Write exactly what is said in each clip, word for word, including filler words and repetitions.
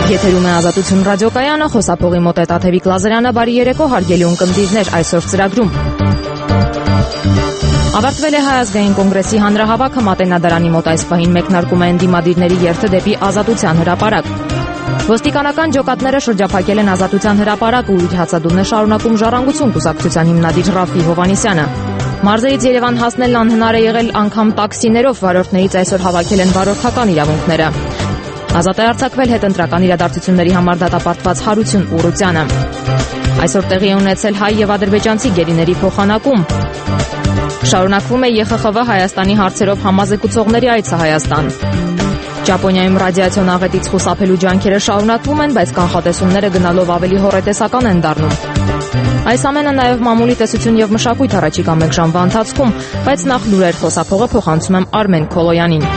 Եթերում է Ազատություն ռադիոկայանը, խոսափողի մոտ է Տաթևիկ Լազարյանը, բարի երեկո հարգելի ունկնդիրներ այսօր ծրագրում։ Ավարտվել է Հայ ազգային կոնգրեսի հանրահավաքը, Մատենադարանի մոտ այս պահին մեկնարկում է ընդդիմադիրների երթը դեպի Ազատության հրապարակ։ Ոստիկանական ջոկատները շրջափակել են Ազատության հրապարակը ու իր հացադուլն է շարունակում Ժառանգություն կուսակցության հիմնադիր Ռաֆֆի Հովհաննիսյանը։ Մարզերից Երևան հասնելն անհնար է եղել անգամ տաքսիներով, վարորդներից այսօր հավաքել են վարորդական իրավունքները։ Ազատ է արձակվել հետընտրական իրադարձությունների համար դատապարտված Հարություն Ուռուցյանը։ Այսօր տեղի է ունեցել հայ եւ ադրբեջանցի գերիների փոխանակում։ Շարունակվում է Է Խ Խ V Հայաստանի հարցերով համազեկուցողների այցը Հայաստան։ Ճապոնիայում ռադիացիոն աղետից խուսափելու ջանքերը շարունակվում են, բայց կանխատեսումները գնալով ավելի հոռետեսական են դառնում։ Այս ամենը նաև մամուլի տեսություն եւ մշակույթ առաջիկա մեկ ժամվա ընթացքում, բայց նախ լուրեր խոսափողը փոխանցում եմ Արմեն Քոլոյանին։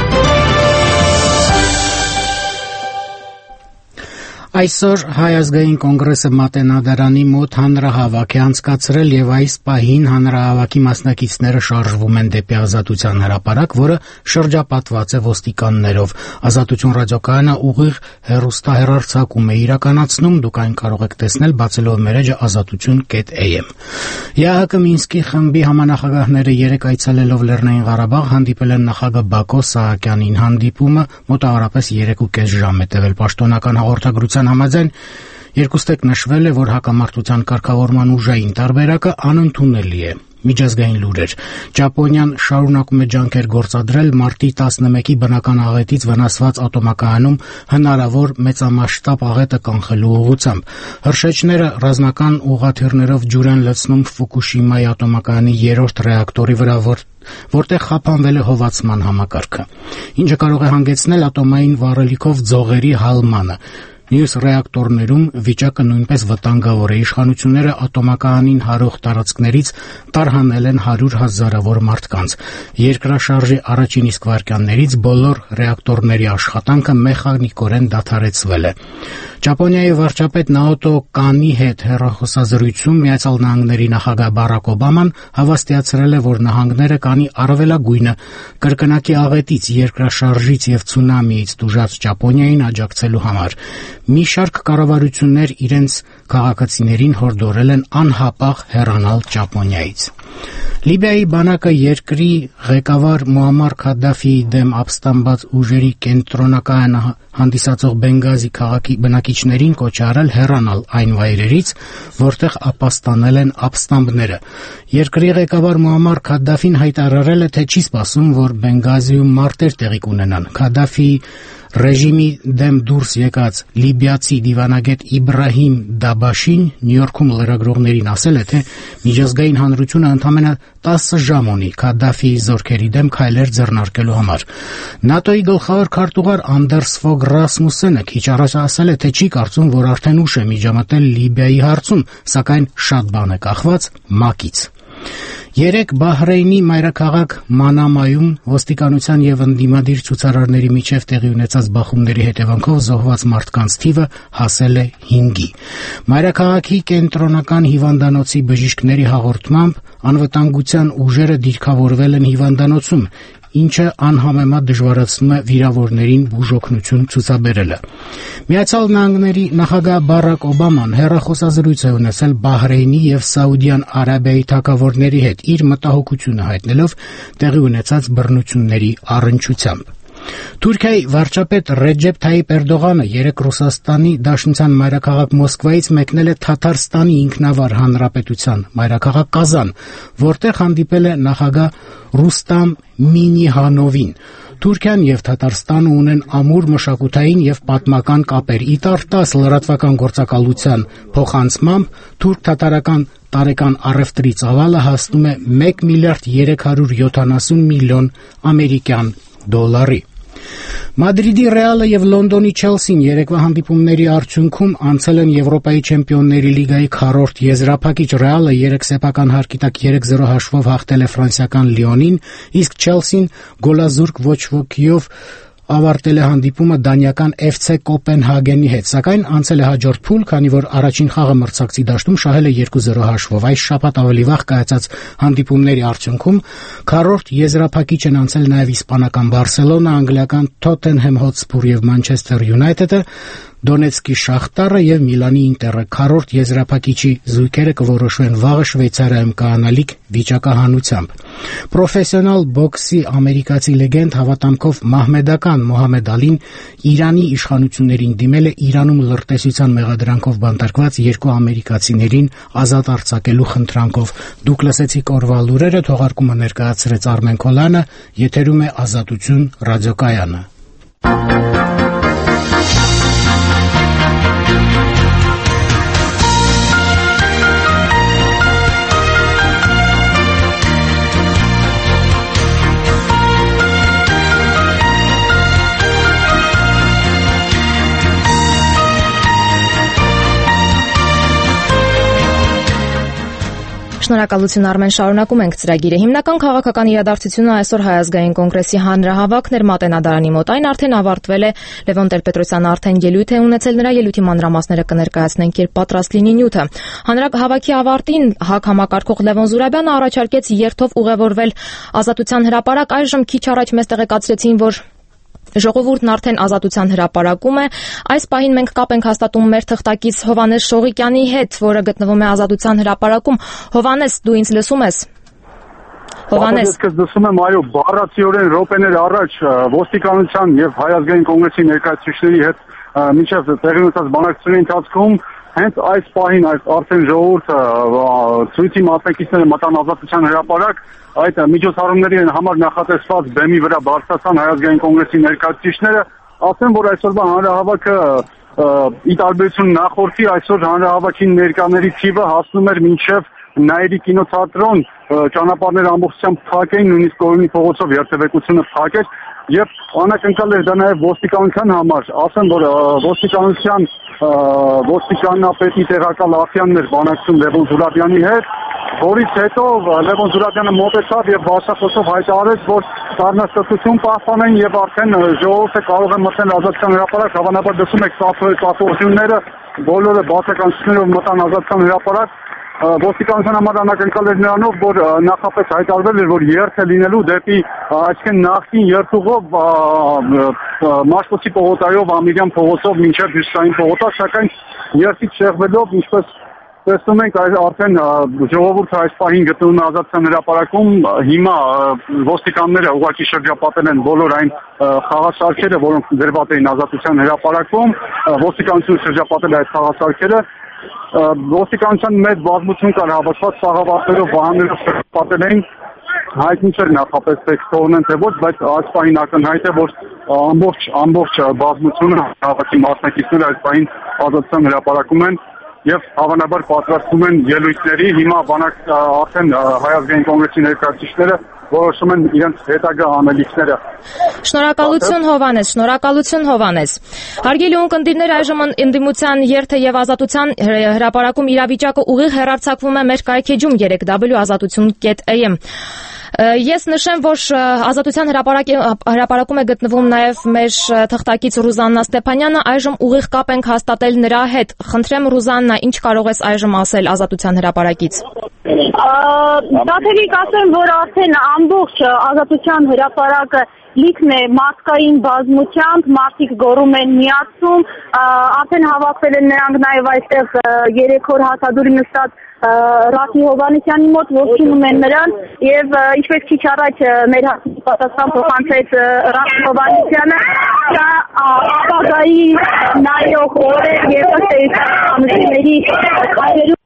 Այսօր Հայ ազգային կոնգրեսը Մատենադարանի մոտ հանրահավաք է անցկացրել եւ այս պահին հանրահավաքի մասնակիցները շարժվում են դեպի Ազատության հրապարակ, որը շրջապատված է ոստիկաններով։ Ազատություն ռադիոկայանը ուղիղ հեռուստահեռարձակում է իրականացնում, դուք այն կարող եք տեսնել բացելով մերեջը ազատություն կետ a m։ Ե Հ Կ Մինսկի խմբի համանախագահները երեկ այցելելով Լեռնային Ղարաբաղ հանդիպել են նախագահ Բակո Սահակյանին։ Հանդիպումը մոտավորապես երեք ու կես ժամ է տևել։ Պաշտոնական հաղորդագրության համաձայն երկուստեք նշվել է, որ հակամարտության կարգավորման ուժային տարբերակը անընդունելի է։ Միջազգային լուրեր։ Ճապոնիան շարունակում է ջանքեր գործադրել մարտի տասնմեկի բնական աղետից վնասված ատոմակայանում հնարավոր մեծամասշտաբ աղետը կանխելու ուղղությամբ։ Հրշեջները ռազմական ուղղաթիռներով ջուր են լցնում Ֆուկուշիմայի ատոմակայանի երրորդ ռեակտորի վրա, որ որտեղ խափանվել է հովացման համակարգը, ինչը կարող է հանգեցնել ատոմային վառելիքով ձողերի հալմանը։ Մյուս ռեակտորներում վիճակը նույնպես վտանգավոր է։ Իշխանությունները ատոմակայանին հարող տարածքներից տարհանել են հարյուր հազարավոր մարդկանց։ Երկրաշարժի առաջին իսկ վայրկյաններից բոլոր ռեակտորների աշխատանքը մեխանիկորեն դադարեցվել է։ Ճապոնիայի վարչապետ Նաոտո Կանի հետ հեռախոսազրույցում Միացյալ Նահանգների նախագահ Բարակ Օբաման հավաստիացրել է, որ նահանգները կանի առավելագույնը կրկնակի աղետից, երկրաշարժից եւ ցունամիից տուժած Ճապոնիային աջակցելու համար։ Մի շարք կառավարություններ իրենց քաղաքացիներին հորդորել են անհապաղ հեռանալ Ճապոնիայից։ Լիբիայի բանակը երկրի ղեկավար Մուամմար Քադաֆիի դեմ ապստամբած ուժերի կենտրոնակայանը հանդիսացող Բենգազի քաղաքի բնակիչներին կոչ է արել հեռանալ այն վայրերից, որտեղ ապաստանել են ապստամբները։ Երկրի ղեկավար Մուամմար Քադաֆին հայտարարել է, թե չի սպասում, որ Բենգազիում մարտեր տեղի կունենան։ Քադաֆիի ռեժիմի դեմ դուրս եկած լիբիացի դիվանագետ Իբրահիմ Դաբաշին Նյու Յորքում լրագրողներին ասել է, թե միջազգային հանրությունը ընդամենը տասը ժամ ունի Քադաֆիի զորքերի դեմ քայլեր ձեռնարկելու համար։ ՆԱՏՕ-ի գլխավոր քարտուղար Անդերս Ֆոգ Ռասմուսենը քիչ առաջ ասել է, թե չի կարծում, որ արդեն ուշ է միջամտել Լիբիայի հարցում, սակայն շատ բան է կախված ՄԱԿ-ից։ Երեկ Բահրեյնի մայրաքաղաք Մանամայում ոստիկանության եւ ընդդիմադիր ցուցարարների միջև տեղի ունեցած բախումների հետևանքով զոհված մարդկանց թիվը հասել է հինգի։ Մայրաքաղաքի կենտրոնական հիվանդանոցի բժիշկների հաղորդմամբ անվտանգության ուժերը դիրքավորվել են հիվանդանոցում, ինչը անհամեմատ դժվարացնում է վիրավորներին բուժօգնություն ցուցաբերելը։ Միացյալ Նահանգների նախագահ Բարակ Օբաման հեռախոսազրույց է ունեցել Բահրեյնի եւ Սաուդյան Արաբիայի թագավորների հետ, իր մտահոգությունը հայտնելով տեղի ունեցած բռնությունների առնչությամբ։ Թուրքիայի վարչապետ Ռեջեփ Թայիպ Էրդողանը երեկ Ռուսաստանի Դաշնության մայրաքաղաք Մոսկվայից մեկնել է Թաթարստանի ինքնավար հանրապետության մայրաքաղաք Կազան, որտեղ հանդիպել է նախագահ Ռուստամ Մինիհանովին։ Թուրքիան եւ Թաթարստանը ունեն ամուր մշակութային եւ պատմական կապեր։ Ի տարտաս լրատվական գործակալության փոխանցմամբ թուրք-թաթարական տարեկան առևտրի ծավալը հասնում է մեկ միլիարդ երեք հարյուր յոթանասուն միլիոն ամերիկյան դոլարի։ Մադրիդի Ռեալը եւ Լոնդոնի Չելսին երեկվա հանդիպումների արդյունքում անցել են Եվրոպայի Չեմպիոնների լիգայի քառորդ եզրափակիչ։ Ռեալը երեք սեփական հարկի տակ երեք զրո հաշվով հաղթել է ֆրանսիական Լիոնին, իսկ Չելսին գոլազուրկ ոչ ոքիով ավարտել է հանդիպումը դանիական Էֆ Ցե Կոպենհագենի հետ, սակայն անցել է հաջորդ փուլ, քանի որ առաջին խաղը մրցակցի դաշտում շահել է երկու զրո հաշվով։ Այս շաբաթ ավելի վաղ կայացած հանդիպումների արդյունքում քառորդ եզրափակիչ են անցել նաև իսպանական Բարսելոնա, անգլիական Թոթենհեմ Հոտսպուր եւ Մանչեսթեր Յունայթեդը, Դոնեցկի Շախտարը եւ Միլանի Ինտերը քառորդ եզրափակիչի զույգերը կորոշվեն վաղը Շվեյցարիայում կայանալիք վիճակահանությամբ։ Պրոֆեսիոնալ բոքսի ամերիկացի լեգենդ հավատամքով մահմեդական Մոհամեդ Ալին Իրանի իշխանություններին դիմել է Իրանում լրտեսության մեղադրանքով բանտարկված երկու ամերիկացիներին ազատ արձակելու խնդրանքով։ Դուք լսեցիք օրվա լուրերը, թողարկումը ներկայացրեց Արմեն Քոլյանը, եթերում է Ազատություն ռադիոկայանը։ Շնորհակալություն Արմեն, շարունակում ենք ծրագիրը։ Հիմնական քաղաքական իրադարձությունը այսօր Հայ ազգային կոնգրեսի հանրահավաքն էր Մատենադարանի մոտ։ Այն արդեն ավարտվել է։ Լևոն Տեր-Պետրոսյանը արդեն ելույթ է ունեցել, նրա ելույթի մանրամասները կներկայացնենք, երբ պատրաստ լինի նյութը։ Հանրահավաքի ավարտին ՀԱԿ համակարգող Լևոն Զուրաբյանը առաջարկեց երթով ուղևորվել Ազատության հրապարակ։ Այժմ քիչ առաջ մեզ տեղեկացրեցին, որ Ժողովուրդն արդեն Ազատության հրապարակում է։ Այս պահին մենք կապ ենք հաստատում մեր թղթակից Հովհաննես Շողիկյանի հետ, որը գտնվում է Ազատության հրապարակում։ Հովհաննես, դու ինձ լսում ես։ Հովհաննես, ես լսում եմ, այո, բառացիորեն րոպեներ առաջ ոստիկանության եւ Հայ ազգային կոնգրեսի ներկայացուցիչների հետ մինչև տեղի ունեցած բանակցությունների ընթացքում հենց այս պահին արդեն ժողովուրդը ցույցի մասնակիցները մտան Ազատության հրապարակ, այդ միջոցառումների համար նախատեսված բեմի վրա բարձրացան Հայ ազգային կոնգրեսի ներկայացուցիչները։ Ասեմ, որ այսօրվա հանրահավաքը ի տարբերություն նախորդի, այսօր հանրահավաքի ներկաների թիվը հասնում էր մինչև Նաիրի կինոթատրոն, ճանապարհները ամբողջությամբ փակ էին, նույնիսկ Կորյունի փողոցով երթևեկությունը փակ էր եւ անակնկալ էր դա նաեւ ոստիկանության համար։ Ասեմ, որ ոստիկանության ոստիկանապետի տեղակալ Ախյանն էր բանակցում Լևոն Զուրաբյանի հետ, որից հետո Լևոն Զուրաբյանը մոտեցավ եւ բարձրախոսով հայտարարեց, որ սառնասկսություն պահպանեն եւ արդեն ժողովուրդը կարող է մտնել Ազատության հրապարակ։ Հավանաբար դասում եք ծափողությունները, բոլորը բացականություններով մտան Ազատության հրապարակ։ Ոստիկանության համար անակնկալ էր նրանով, որ նախապես հայտարարվել էր, որ երթը լինելու դեպի այսինքն նախին երթուղով Մաշտոցի պողոտայով, Ամիրյան փողոցով մինչև Հյուսիսային պողոտա, սակայն երթից շեղվելով, ինչպես տեսնում ենք, արդեն ժողովուրդը այս պահին գտնվում է Ազատության հրապարակում։ Հիմա ոստիկանները ուղղակի շրջապատել են բոլոր այն խաղասարքերը, որոնք դրված էին Ազատության հրապարակում։ Ոստիկանությունը շրջապատել է այդ խաղասարքերը։ Ոստիկանության մեծ բազմություն կար հավաքված սաղավարտներով, վահաններով շրջապատել էին, հայտնի չէր նախապես թե կթողնեն թե ոչ, բայց այս պահին ակնհայտ է, որ ամբողջ ամբողջ բազմությունը հավաքի մասնակիցները այս պահին Ազատության հրապարակում են եւ հավանաբար պատրաստվում են ելույթների։ Հիմա բանակ արդեն Հայ ազգային կոնգրեսի ներկայացուցիչները որոշում են իրենց հետագա անելիքները։ Շնորհակալություն Հովհաննես, շնորհակալություն Հովհաննես։ Հարգելի ունկնդիրներ, այժմ ընդդիմության երթը եւ Ազատության հրապարակում իրավիճակը ուղիղ հեռարձակվում է մեր կայքեջում three w ազատություն dot a m։ Ես նշեմ, որ Ազատության հրապարակում է գտնվում նաև մեր թղթակից Ռուզաննա Ստեփանյանը, այժմ ուղիղ կապ ենք հաստատել նրա հետ։ Խնդրեմ Ռուզաննա, ինչ կարող ես այժմ ասել Ազատության հրապարակից։ Դատերիկ ասեմ, որ արդեն ամբողջ Ազատության հրապարակը լիքն է մարդկային բազմությամբ, մարդիկ գոռում են միացում, արդեն հավաքվել են նրանք նաև այստեղ երեք օր հացադուլի նստած Ռաֆի Հովհաննիսյանի մոտ, ողջունում են նրան եւ ինչպես քիչ առաջ մեր հարցի պատասխան փոխանցեց Ռաֆի Հովհաննիսյանը, դա ապագայի նայող օր է եւ ըստ իշխանությունների քայլերում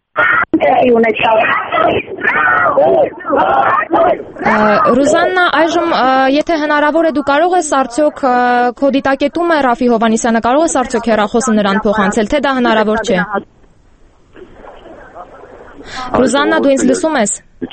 Ռուզաննա, այժմ եթե հնարավոր է դու կարող ես արդյոք քո դիտակետումը Ռաֆի Հովհաննիսյանը կարող ես արդյոք հեռախոսը նրան փոխանցել, թե դա հնարավոր չէ։ Ռուզաննա, դու ինձ լսում ես։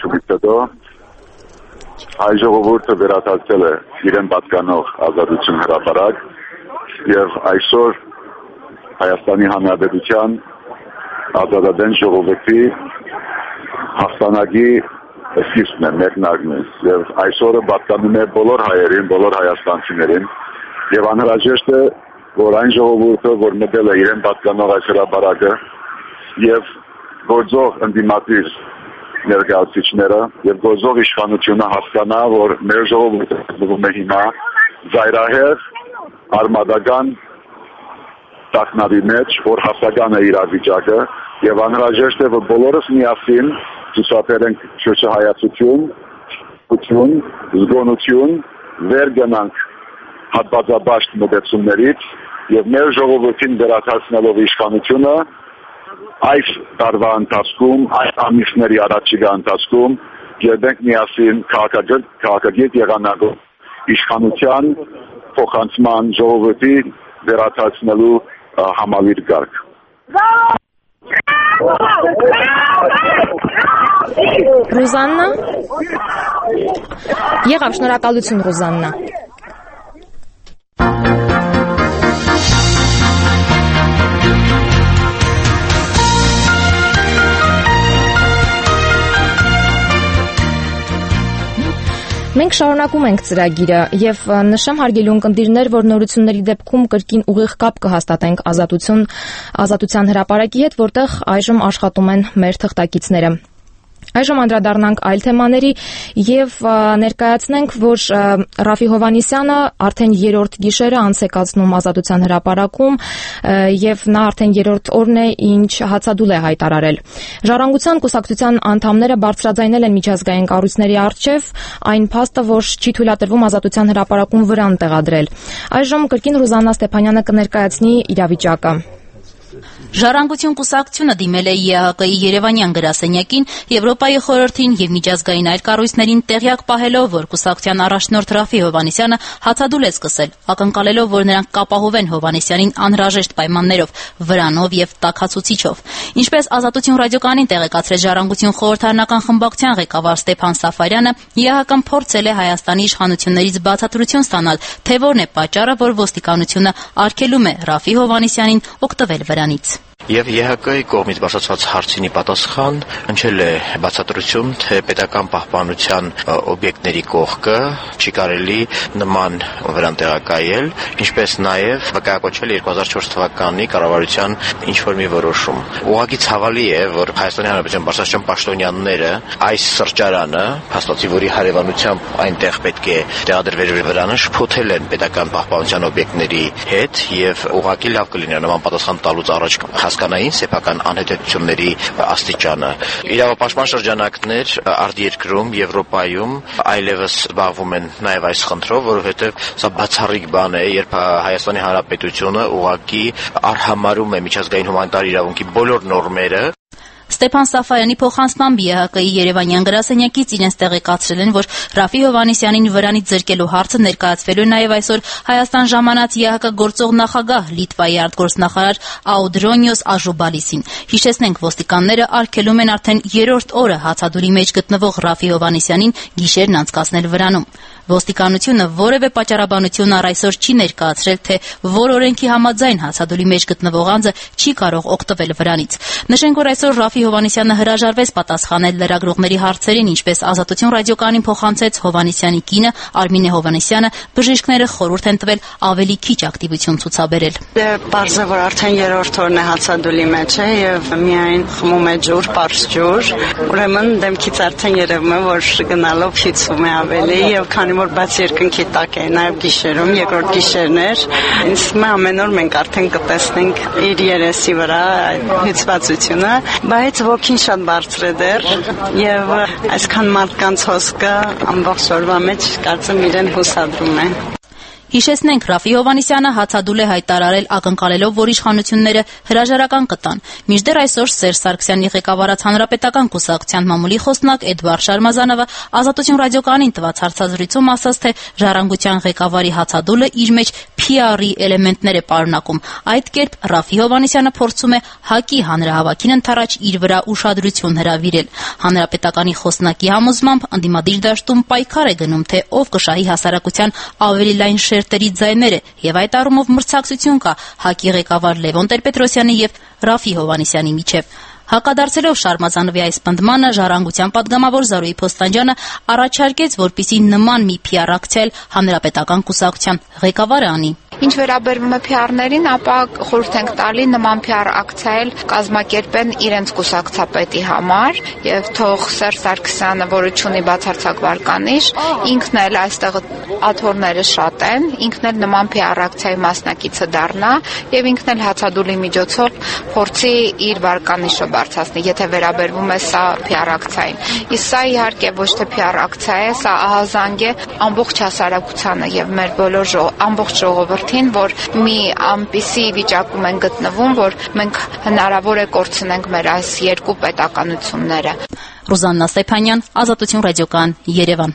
Հայ ժողովուրդը վերադարձել է իրեն պատկանող Ազատություն հրապարակ եւ այսօր Հայաստանի Հանրապետության ազատատեն ժողովրդի հաղթանակի սկիզբն է, մեկնարկն է եւ այսօրը պատկանում է բոլոր հայերին, բոլոր հայաստանցիներին եւ անհրաժեշտ է, որ այն ժողովուրդը, որ մտել է իրեն պատկանող այս հրապարակը եւ գործող ընդդիմադիր ներկայացուցիչները եւ գործող իշխանությունը հասկանա, որ մեր ժողովուրդը գտնվում է հիմա զայրահեղ արմատական տակնավի մեջ, որ հասական է իրավիճակը եւ անհրաժեշտ է, որ բոլորս միասին ցուցաբերենք շրջահայացություն, ություն, զգոնություն, վեր գնանք հատվածաբաշտ մոտեցումներից եւ մեր ժողովրդին վերադարձնելով իշխանությունը այս տարվա ընթացքում, այս ամիսների առաջիկա ընթացքում ելնենք միասին քաղաքագետ եղանակով իշխանության փոխանցման ժողովրդի վերադարձնելու համալիր կարգ։ Ռուզաննա։ Եղավ, շնորհակալություն Ռուզաննա։ Մենք շարունակում ենք ծրագիրը եւ նշեմ հարգելի ունկնդիրներ, որ նորությունների դեպքում կրկին ուղիղ կապ կհաստատենք ազատություն ազատության հրապարակի հետ, որտեղ այժմ աշխատում են մեր թղթակիցները։ Այժմ անդրադառնանք այլ թեմաների եւ ներկայացնենք, որ Ռաֆի Հովհաննիսյանը արդեն երրորդ գիշերը անց է կացնում ազատության հրապարակում եւ նա արդեն երրորդ օրն է, ինչ հացադուլ է հայտարարել։ Ժառանգության կուսակցության անդամները բարձրաձայնել են միջազգային կառույցների առջեւ այն փաստը, որ չի թույլատրվում ազատության հրապարակում վրան տեղադրել։ Այժմ կրկին Ռուզաննա Ստեփանյանը կներկայացնի իրավիճակը։ Ժառանգություն կուսակցությունը դիմել է ԵԱՀԿ-ի Երևանյան գրասենյակին, Եվրոպայի խորհրդին եւ միջազգային այլ կառույցներին տեղյակ պահելով, որ կուսակցության առաջնորդ Ռաֆի Հովհաննիսյանը հացադուլ է սկսել, ակնկալելով, որ նրանք կապահովեն Հովհաննիսյանին անհրաժեշտ պայմաններով, վրանով եւ տաքացուցիչով։ Ինչպես Ազատություն ռադիոկայանին տեղեկացրեց Ժառանգություն խորհրդարանական խմբակցության ղեկավար Ստեփան Սաֆարյանը, ԵԱՀԿ-ն փորձել է Հայաստանի իշխանություններից բացատրություն ստանալ, թե որն է պատճառը, որ ոստիկանությունը արգելում է Ռաֆի Հովհաննիսյանին օգտվել վրանից։ Եվ ԵՀԿ-ի կողմից բացատրված հարցինի պատասխան հնչել է բացատրություն, թե պետական պահպանության օբյեկտների կողքը չի կարելի նման վրան տեղակայել, ինչպես նաև վկայակոչվել երկու հազար չորս թվականի կառավարության ինչ-որ մի որոշում։ Ուղղակի ցավալի է, որ Հայաստանի Հանրապետության բարձրաստիճան պաշտոնյաները այս սրճարանը, հաստատի որի հարևանությամբ այնտեղ պետք է տեղադրվեր վրանը, շփոթել են պետական պահպանության օբյեկտների հետ եւ ուղղակի լավ կլիներ նման պատասխան տալուց առաջ հասկանային սեփական անհետեթությունների աստիճանը։ Իրավապաշտպան շրջանակներ արտերկրում, Եվրոպայում այլևս զբաղվում են նաև այս խնդրով, որովհետև սա բացառիկ բան է, երբ Հայաստանի Հանրապետությունը ուղղակի արհամարում է միջազգային հումանիտար իրավունքի բոլոր նորմերը։ Ստեփան Սաֆարյանի փոխանցմամբ ԵԱՀԿ-ի Երևանյան գրասենյակից իրենց տեղեկացրել են, որ Ռաֆի Հովհաննիսյանին վրանից զրկելու հարցը ներկայացվելու է նաև այսօր Հայաստան ժամանած ԵԱՀԿ գործող նախագահ Լիտվայի արտգործնախարար Աուդրոնիոս Աժուբալիսին։ Հիշեցնենք, ոստիկանները արգելում են արդեն երրորդ օրը հացադուլի մեջ գտնվող Ռաֆի Հովհաննիսյանին գիշերն անցկացնել վրանում։ Ոստիկանությունը որևէ պատճառաբանություն առ այսօր չի ներկայացրել, թե որ օրենքի համաձայն հացադուլի մեջ գտնվող անձը չի կարող օգտվել վրանից։ Նշենք, որ այսօր Ռաֆի Հովհաննիսյանը հրաժարվեց պատասխանել լրագրողների հարցերին, ինչպես Ազատություն ռադիոկայանին փոխանցեց Հովհաննիսյանի կինը Արմինե Հովհաննիսյանը, բժիշկները խորհուրդ են տվել ավելի քիչ ակտիվություն ցուցաբերել։ Պարզ է, որ արդեն երրորդ օրն է հացադուլի մեջ է եւ միայն խմում է ջուր, պարզ ջուր, ուրեմն դեմքից արդեն երևում է, որ գնալով հիցում է ավելի եւ քանի որ բաց երկնքի տակ է նաեւ գիշերում, երկրորդ գիշերներ, ինձ մա ամեն օր մենք արդեն կտեսնենք իր երեսի վրա հիցվածությունը, բայց ոգին շատ բարձր է դեռ եւ այսքան մարդկանց հոսքը ամբողջ օրվա մեջ կարծեմ իրեն հուսադրում է։ Հիշեցնենք, Ռաֆի Հովհաննիսյանը հացադուլ է հայտարարել ակնկալելով, որ իշխանությունները հրաժարական կտան։ Մինչդեռ այսօր Սերժ Սարգսյանի ղեկավարած Հանրապետական կուսակցության մամուլի խոսնակ Էդվարդ Շարմազանովը Ազատություն ռադիոկայանին տված հարցազրույցում ասաց, թե ժառանգության ղեկավարի հացադուլը իր մեջ Փի Ար-ի էլեմենտներ է պարունակում։ Այդ կերպ Ռաֆի Հովհաննիսյանը փորձում է ՀԱԿ-ի հանրահավաքին ընդառաջ իր վրա ուշադրություն հրավիրել։ Հանրապետականի խոսնակի համոզմամբ ընդդիմադիր դաշտում պայքար է գնում, թե ով կշահի հասարակության ավելի լայն շերտերի ձայները, եւ այդ առումով մրցակցություն կա ՀԱԿ-ի ղեկավար Լևոն Տեր-Պետրոսյանի եւ Ռաֆի Հովհաննիսյանի միջեւ։ Հակադարձելով Շարմազանովի այս պնդմանը, ժառանգության պատգամավոր Զարուհի Փոստանջյանը առաջարկեց, որպիսի նման մի Փի Ար ակցիա Հանրապետական կուսակցության ղեկավարը անի։ Ինչ վերաբերվում է փիառներին, ապա խորհուրդ ենք տալի նման փիառ ակցիայել կազմակերպեն իրենց կուսակցապետի համար եւ թող Սերժ Սարգսյանը, որը ունի բացարձակ վարկանիշ, ինքն էլ այստեղ աթոռները շատեն, ինքն էլ նման փիառ ակցիայի մասնակիցը դառնա եւ ինքն էլ հացադուլի միջոցով փորձի իր վարկանիշը բարձրացնի, եթե վերաբերվում է սա փիառ ակցիային։ Իսկ սա իհարկե ոչ թե փիառ ակցիա է, սա ահազանգ է ամբողջ հասարակությանը եւ մեր բոլոր ամբողջ ժողովրդին, որ մի ամպիսի վիճակում են գտնվում, որ մենք հնարավոր է կորցնենք մեր այս երկու պետականությունները։ Ռուզաննա Ստեփանյան, Ազատություն ռադիոկայան, Երևան։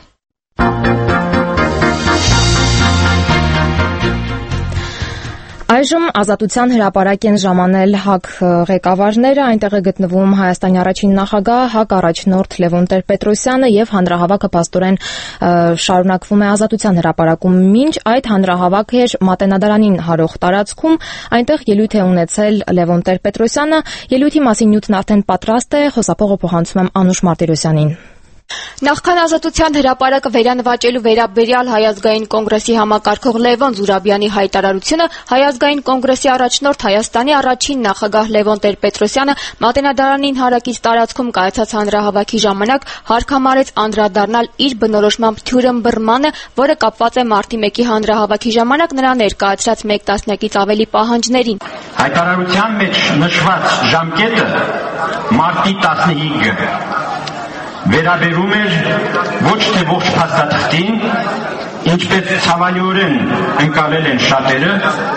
Այժմ Ազատության հրապարակ են ժամանել ՀԱԿ ղեկավարները, այնտեղ է գտնվում Հայաստանի առաջին նախագահ, ՀԱԿ առաջնորդ Լևոն Տեր-Պետրոսյանը եւ հանրահավաքը փաստորեն շարունակվում է Ազատության հրապարակում։ Մինչ այդ հանրահավաքը էր Մատենադարանին հարող տարածքում, այնտեղ ելույթ է ունեցել Լևոն Տեր-Պետրոսյանը, ելույթի մասին նյութն արդեն պատրաստ է, խոսափողը փոխանցում եմ Անուշ Մարտիրոսյանին։ Նախքան Ազատության հրապարակը վերանվաճելու վերաբերյալ Հայ ազգային կոնգրեսի համակարգող Լևոն Զուրաբյանի հայտարարությունը, Հայ ազգային կոնգրեսի առաջնորդ Հայաստանի առաջին նախագահ Լևոն Տեր-Պետրոսյանը Մատենադարանին հարակից տարածքում կայացած հանրահավաքի ժամանակ հարկ համարեց անդրադառնալ իր բնորոշմամբ թյուրըմբռնմանը, որը կապված է մարտի մեկի հանրահավաքի ժամանակ նրա ներկայացրած մեկ տասնյակից ավելի պահանջներին։ Հայտարարության մեջ նշված ժամկետը մարտի տասնհինգը վերաբերում էր ոչ թե ողջ փաստաթղթին, ինչպես ցավալիորեն ընկալել են շատերը,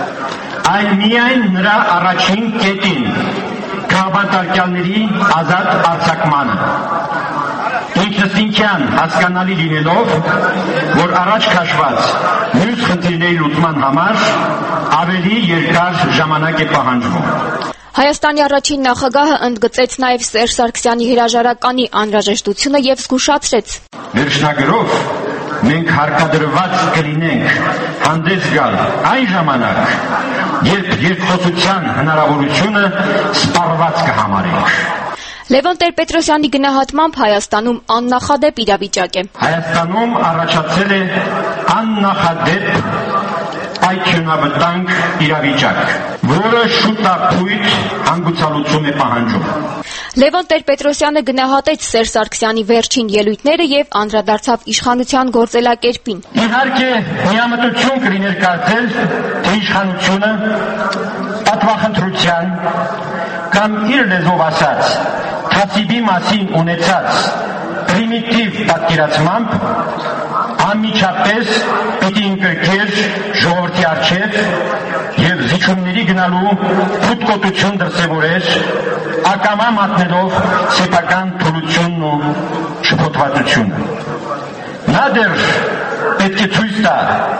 այլ միայն նրա առաջին կետին, քաղաքացիների ազատ արձակմանը։ Ինքնըստինքյան հասկանալի լինելով, որ առաջ քաշված մյուս խնդիրների լուծման համար ավելի երկար ժամանակ է պահանջվում։ Հայաստանի առաջին նախագահը ընդգծեց նաև Սերժ Սարգսյանի հրաժարականի անհրաժեշտությունը եւ զգուշացրեց. Վերջնագրով մենք հարկադրված կլինենք հանդես գալ այն ժամանակ, երբ երկխոսության հնարավորությունը սպառված կհամարենք։ Լևոն Տեր-Պետրոսյանի գնահատմամբ Հայաստանում աննախադեպ իրավիճակ է։ Հայաստանում առաջացել է աննախադեպ այքյունաբտանք իրավիճակ, որը շուտապույտ հանգուցալուծում է պահանջում։ Լևոն Տեր-Պետրոսյանը գնահատեց Սերժ Սարգսյանի վերջին ելույթները եւ անդրադարձավ իշխանության գործելակերպին։ Իհարկե, միամտություն կլիներ կարծել, թե իշխանությունը պատվախնդրության կամ իր լեզվով ասած թասիբի մասին ունեցած պրիմիտիվ պատկերացմամբ անմիջապես պիտի ընկրկեր ժողովրդի առջև եւ զիջումների գնալու փութկոտություն դրսեւորեր, ակամա մատնելով սեփական թուլությունն ու շփոթվածությունը։ Նա դեռ պետք է ցույց տա,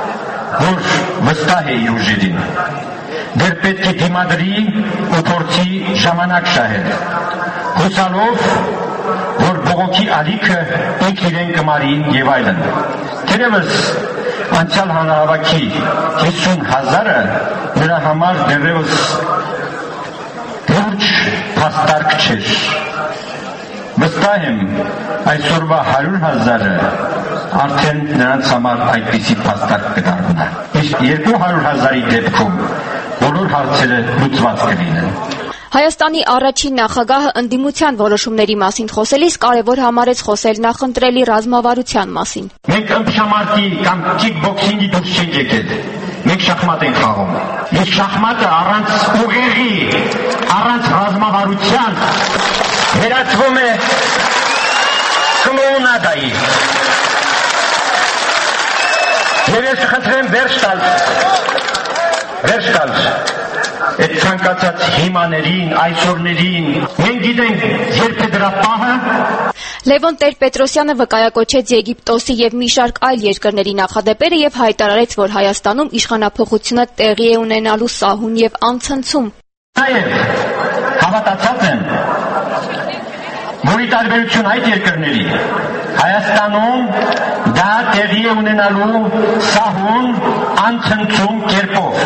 որ վստահ է իր ուժերին։ Դեռ պետք է դիմադրի ու փորձի ժամանակ շահել, հուսալով, որ բողոքի ալիքը ինքն իրեն կմարի եւ այլն։ Թերևս անցյալ հանրահավաքի հիսուն հազարը նրա համար դեռևս լուրջ փաստարկ չէր։ Վստահ եմ, այսօրվա հարյուր հազարը արդեն նրանց համար այդպիսի փաստարկ կդառնա։ Իսկ երկու հարյուր հազարի դեպքում բոլոր հարցերը լուծված կլինեն։ Հայաստանի առաջին նախագահը ընդդիմության որոշումների մասին խոսելիս կարևոր համարեց խոսել նախընտրելի ռազմավարության մասին։ Մենք ըմբշամարտի կամ քիքբոքսինգի դուրս չենք եկել։ Մենք շախմատ ենք խաղում։ Իսկ շախմատը առանց ուղեղի, առանց ռազմավարության վերածվում է կլոունադայի։ Եվ ես խնդրեմ վերջ տալ, վերջ տալ։ Այդ ցանկացած հիմաներին, այսօրներին, մենք գիտենք երբ է դրա պահը։ Լևոն Տեր-Պետրոսյանը վկայակոչեց Եգիպտոսի եւ մի շարք այլ երկրների նախադեպերը եւ հայտարարեց, որ Հայաստանում իշխանափոխությունը տեղի է ունենալու սահուն եւ անցնցում։ Նաեւ հավատացած եմ, որի տարբերություն այդ երկրների, Հայաստանում դա տեղի է ունենալու սահուն անցնցում կերպով։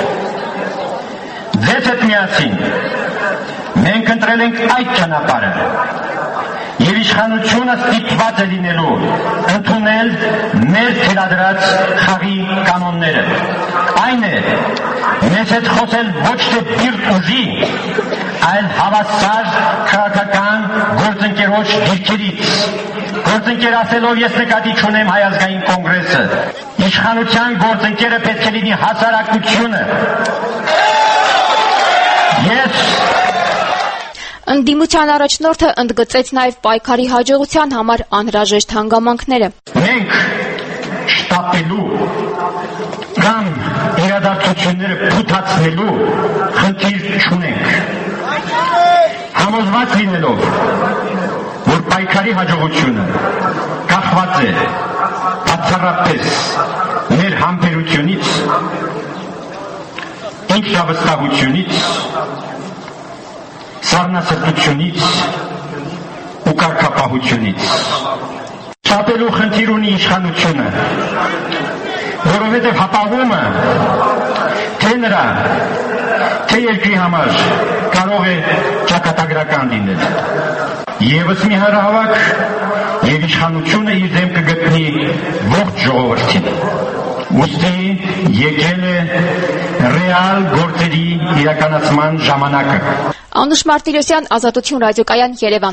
Ձեզ հետ միասին մենք ընտրել ենք այդ ճանապարհը Եվ իշխանությունը ստիպված է լինելու ընդունել մեր թելադրած խաղի կանոնները։ Այն է, մեզ հետ խոսել ոչ թե բիրտ ուժի, այլ հավասար քաղաքական գործընկերոջ դիրքերից։ Գործընկեր ասելով ես նկատի չունեմ Հայ ազգային կոնգրեսը։ Իշխանության գործընկերը պետք է լինի հասարակությունը։ Ես Ընդդիմության առաջնորդը ընդգծեց նաև պայքարի հաջողության համար անհրաժեշտ հանգամանքները։ Մենք շտապելու կամ իրադարձությունները փութացնելու խնդիր չունենք։ Համոզված լինելով, որ պայքարի հաջողությունը կախված է բացառապես մեր համբերությունից, ինքնավստահությունից, սառնասրտությունից ու կարգապահությունից։ Շտապելու խնդիր ունի իշխանությունը, որովհետև հապաղումը թե նրա, թե երկրի համար կարող է ճակատագրական լինել։ Եվս մի հանրահավաք եւ իշխանությունը իր դեմ կգտնի ողջ ժողովրդին։ Ուստի եկել է ռեալ գործերի իրականացման ժամանակը։ Անուշ Մարտիրոսյան, Ազատություն ռադիոկայան, Երևան։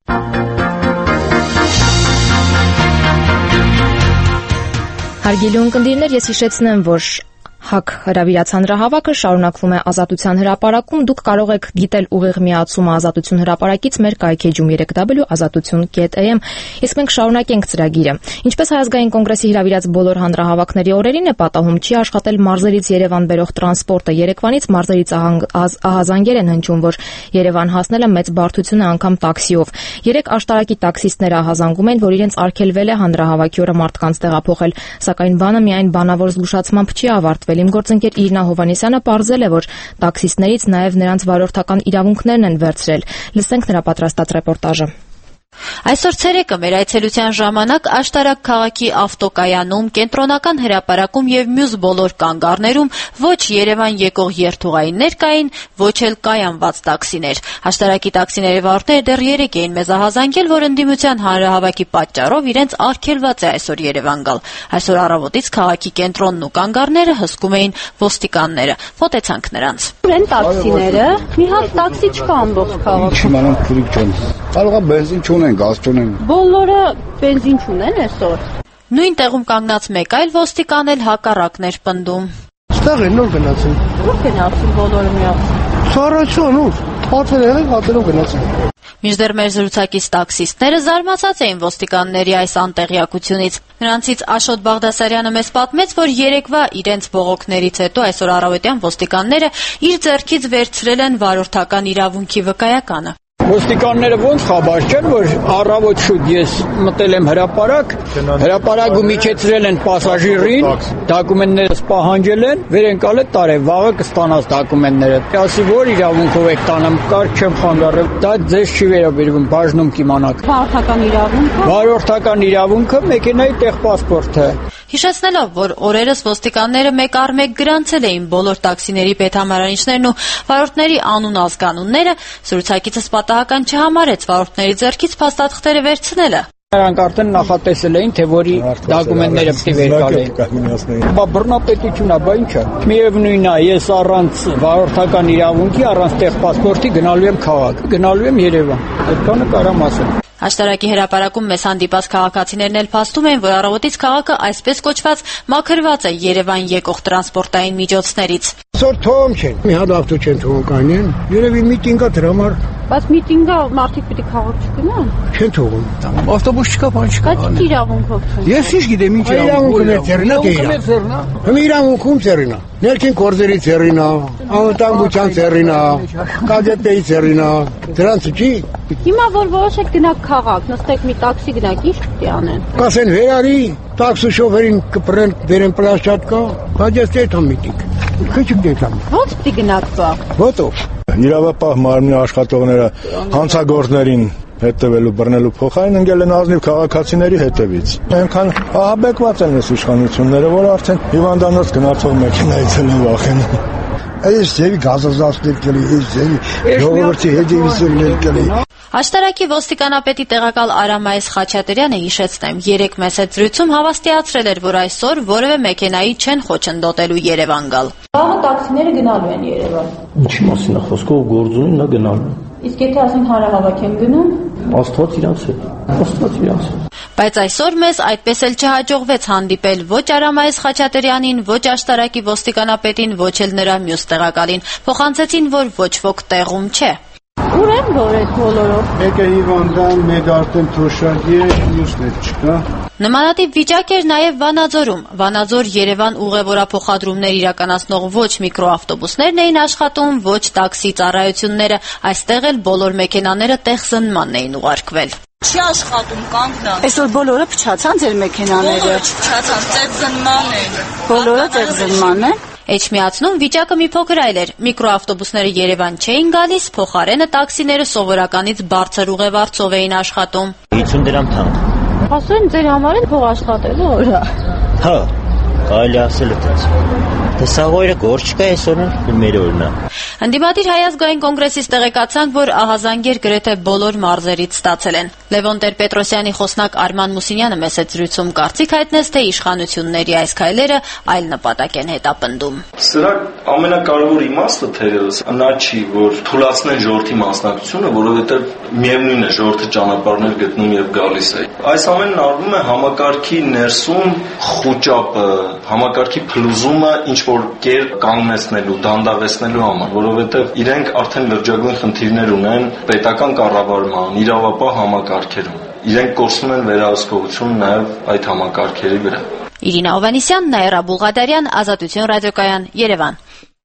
Հարգելի ունկնդիրներ, ես հիշեցնեմ, որ ՀԱԿ հրավիրած հանրահավաքը շարունակվում է Ազատության հրապարակում։ Դուք կարող եք դիտել ուղիղ միացումը Ազատություն հրապարակից մեր կայքեջում երեք դաբլյու ազատություն կետ էյ էմ։ Իսկ մենք շարունակենք ծրագիրը։ Ինչպես Հայ ազգային կոնգրեսի հրավիրած բոլոր հանրահավաքների օրերին է պատահում, չի աշխատել մարզերից Երևան բերող տրանսպորտը։ Երեկվանից մարզերից ահազանգեր են հնչում, որ Երևան հասնել է մեծ բարդությունը անգամ տաքսիով։ Երեք աշտարակի տաքսիստները ահազանգում են, որ իրենց արգելվել է հանրահավաքի օրը մարդկանց տեղափոխել, սակայն բանը միայն բանավոր զգուշացմամբ չի ավարտվել։ Իմ գործընկեր Իրինա Հովհաննիսյանը պարզել է, որ տաքսիստներից նաև նրանց վարորդական իրավունքներն են վերցրել։ Լսենք նրա պատրաստած ռեպորտաժը։ Այսօր ցերեկը մեր այցելության ժամանակ Աշտարակ քաղաքի ավտոկայանում, կենտրոնական հրապարակում եւ մյուս բոլոր կանգառներում ոչ Երևան եկող երթուղայիններ կային, ոչ էլ կայանված տաքսիներ։ Աշտարակի տաքսիների վարորդները դեռ երեկ էին մեզ ահազանգել, որ ընդդիմության հանրահավաքի պատճառով իրենց արգելված է այսօր Երևան գալ։ Այսօր առավոտից քաղաքի կենտրոնն ու կանգառները հսկում էին ոստիկանները։ Ֆոտեցանք նրանց։ Ուրեն տաքսիները, մի հատ տաքսի չկա ամբողջ քաղաքում։ Չիմանամ քուրիկ ջան։ Կարող է բենզին չունեն, գազ չունեն։ Բոլորը բենզին չունեն այսօր։ Նույն տեղում կանգնած մեկ այլ ոստիկան էլ հակառակներ պնդում։ Ստեղ են նոր գնացին։ Ո՞ր գնացին բոլորը միասին։ Սարացան ուր, հատվել եղել, հատելով գնացին։ Մինչդեռ մեր զրուցակից տաքսիստները զարմացած էին ոստիկանների այս անտեղյակությունից։ Նրանցից Աշոտ Բաղդասարյանը մեզ պատմեց, որ երեկվա իրենց բողոքներից հետո այսօր առավոտյան ոստիկանները իր ձեռքից վերցրել են վարորդական իրավունքի վկայականը։ Ոստիկանները ոնց խաբար չեն, որ առավոտ շուտ ես մտել եմ հրապարակ, հրապարակում իջեցրել են պասաժիրին, դոկումենտները պահանջել են, վեր են կալել տարել, վաղը կստանաս դոկումենտները։ Ասի որ իրավունքով եք տանում, կարգ չեմ խանգարել, դա ձեզ չի վերաբերվում, բաժնում կիմանաք։ Վարորդական իրավունքը։ Վարորդական իրավունքը մեքենայի տեխպասպորտը։ Հիշեցնելով, որ օրերս ոստիկանները մեկ առ մեկ գրանցել էին բոլոր տաքսիների պետհամարանիշներն ու վարորդների անուն ազգանունները, զրուցակիցս պատահական չհամարեց վարորդների ձեռքից փաստաթղթերը վերցնելը։ Նրանք արդեն նախատեսել էին, թե որի դոկումենտները պետք է վերկալեին։ Բա բռնապետությունն է, բա ի՞նչ է։ Միևնույնն է, ես առանց վարորդական իրավունքի, առանց տեխպասպորտի գնալու եմ քաղաք, գնալու եմ Երևան։ Այդքանը կարամ ասեմ։ Աշտարակի հրապարակում մեզ հանդիպած քաղաքացիներն էլ փաստում են, որ առավոտից քաղաքը այսպես կոչված մաքրված է Երևան եկող տրանսպորտային միջոցներից։ Այսօր թողում չեն, մի հատ ավտո չեն թողում կանեն, երևի միտինգա դրա համար։ Բայց միտինգա մարդիկ պիտի քաղաք չգնան։ Չեն թողում։ Ավտոբուս չկա, բան չկա։ Բայց իրավունքով չեն։ Ես ինչ գիտեմ, ինչ իրավունքն է ծերնա դերա։ Հմ իրավունքում ծերնա։ Ներքին կորձերի ծերնա, անվտանգության ծերնա, կադետեի ծերնա, դրանց չի։ Հիմա որ որոշեք գնաք քաղաք, նստեք մի տաքսի գնաք, ինչ պիտի անեն։ Կասեն վերարի, տաքսի շոֆերին կպրեն, բերեն պլաշտկա, բայց ես դեթամ միտիկ։ Քիչ դեթամ։ Ո՞նց պիտի գնաք բա։ Ոտով։ Իրավապահ մարմնի աշխատողները հանցագործներին հետևելու բռնելու փոխարեն ընկել են ազնիվ քաղաքացիների հետևից։ Այնքան ահաբեկված են այս իշխանությունները, որ արդեն հիվանդանոց գնացող մեքենայից են վախենում։ Այս ձևի գազազացներ կլի, այս ձևի ժողովրդի հետևություններ կլի։ Աշտարակի ոստիկանապետի տեղակալ Արամայես Խաչատրյանը հիշեցնեմ, երեք մեծ զրույցում հավաստիացրել էր, որ այսօր որևէ մեքենայի չեն խոչընդոտելու Երևան գալ։ Վաղը տաքսիները գնալու են Երևան։ Ինչի մասին է խոսքը, գործունին նա գնալու։ Իսկ եթե ասեն հանրահավաք են գնում, Աստված իրանց է։ Աստված իրանց է։ Բայց այսօր մեզ այդպես էլ չհաջողվեց հանդիպել ոչ Արամայես Խաչատրյանին, ոչ Աշտարակի ոստիկանապետին, ոչ էլ նրա մյուս տեղակալին։ Փոխանցեցին, որ ոչ ոք տեղում չէ։ Ուր են որ այդ բոլորը։ Մեկը հիվանդան, մեկը արդեն թոշակի է, մյուսն էլ չկա։ Նմանատիպ վիճակ էր նաև Վանաձորում։ Վանաձոր-Երևան ուղևորափոխադրումներ իրականացնող ոչ միկրոավտոբուսներն էին աշխատում, ոչ տաքսի ծառայությունները։ Այստեղ էլ բոլոր մեքենաները տեղզնման էին ուղարկվել։ Չի աշխատում, կանգնած։ Այսօր բոլորը փչացան ձեր մեքենաները։ Բոլորը չփչացան, տեղզնման են։ Բոլորը տեղզնման են։ Էջմիածնում վիճակը մի փոքր այլ էր։ Միկրոավտոբուսները Երևան չէին գալիս, փոխարենը տաքսիները սովորականից բարձր ուղևորцով էին աշխատում։ հիսուն դրամ թանկ։ Ասում են ձեր համար են փող աշխատելու օրա։ Հա, կարելի ասել է դες։ Դե սա օրը գործ չկա, այսօր մեր օրն է։ Ընդդիմադիր Հայ ազգային կոնգրեսից տեղեկացանք, որ ահազանգեր գրեթե բոլոր մարզերից ստացել են։ Լևոն Տեր-Պետրոսյանի խոսնակ Արման Մուսինյանը մեծ զրույցում կարծիք հայտնեց, թե իշխանությունների այս քայլերը այլ նպատակ են հետապնդում։ Սրա ամենակարևոր իմաստը թերևս նա չի, որ թույլատնեն ժողովրդի մասնակցությունը, որովհետև միևնույն է ժողովրդը ճանապարհներ գտնում եւ գալիս է։ Այս ամենն արվում է համակարգի ներսում խոճապը, համակարգի փլուզումը ինչ որ կերպ կանգնեցնելու, դանդաղեցնելու համար, որովհետև իրենք արդեն լրջագույն խնդիրներ ունեն պետական կառավարման, իրավապահ համակարգերում։ Իրենք կորցնում են վերահսկողություն նաև այդ համակարգերի վրա։ Իրինա Հովհաննիսյան, Նաիրա Բուլղադարյան, Ազատություն ռադիոկայան, Երևան։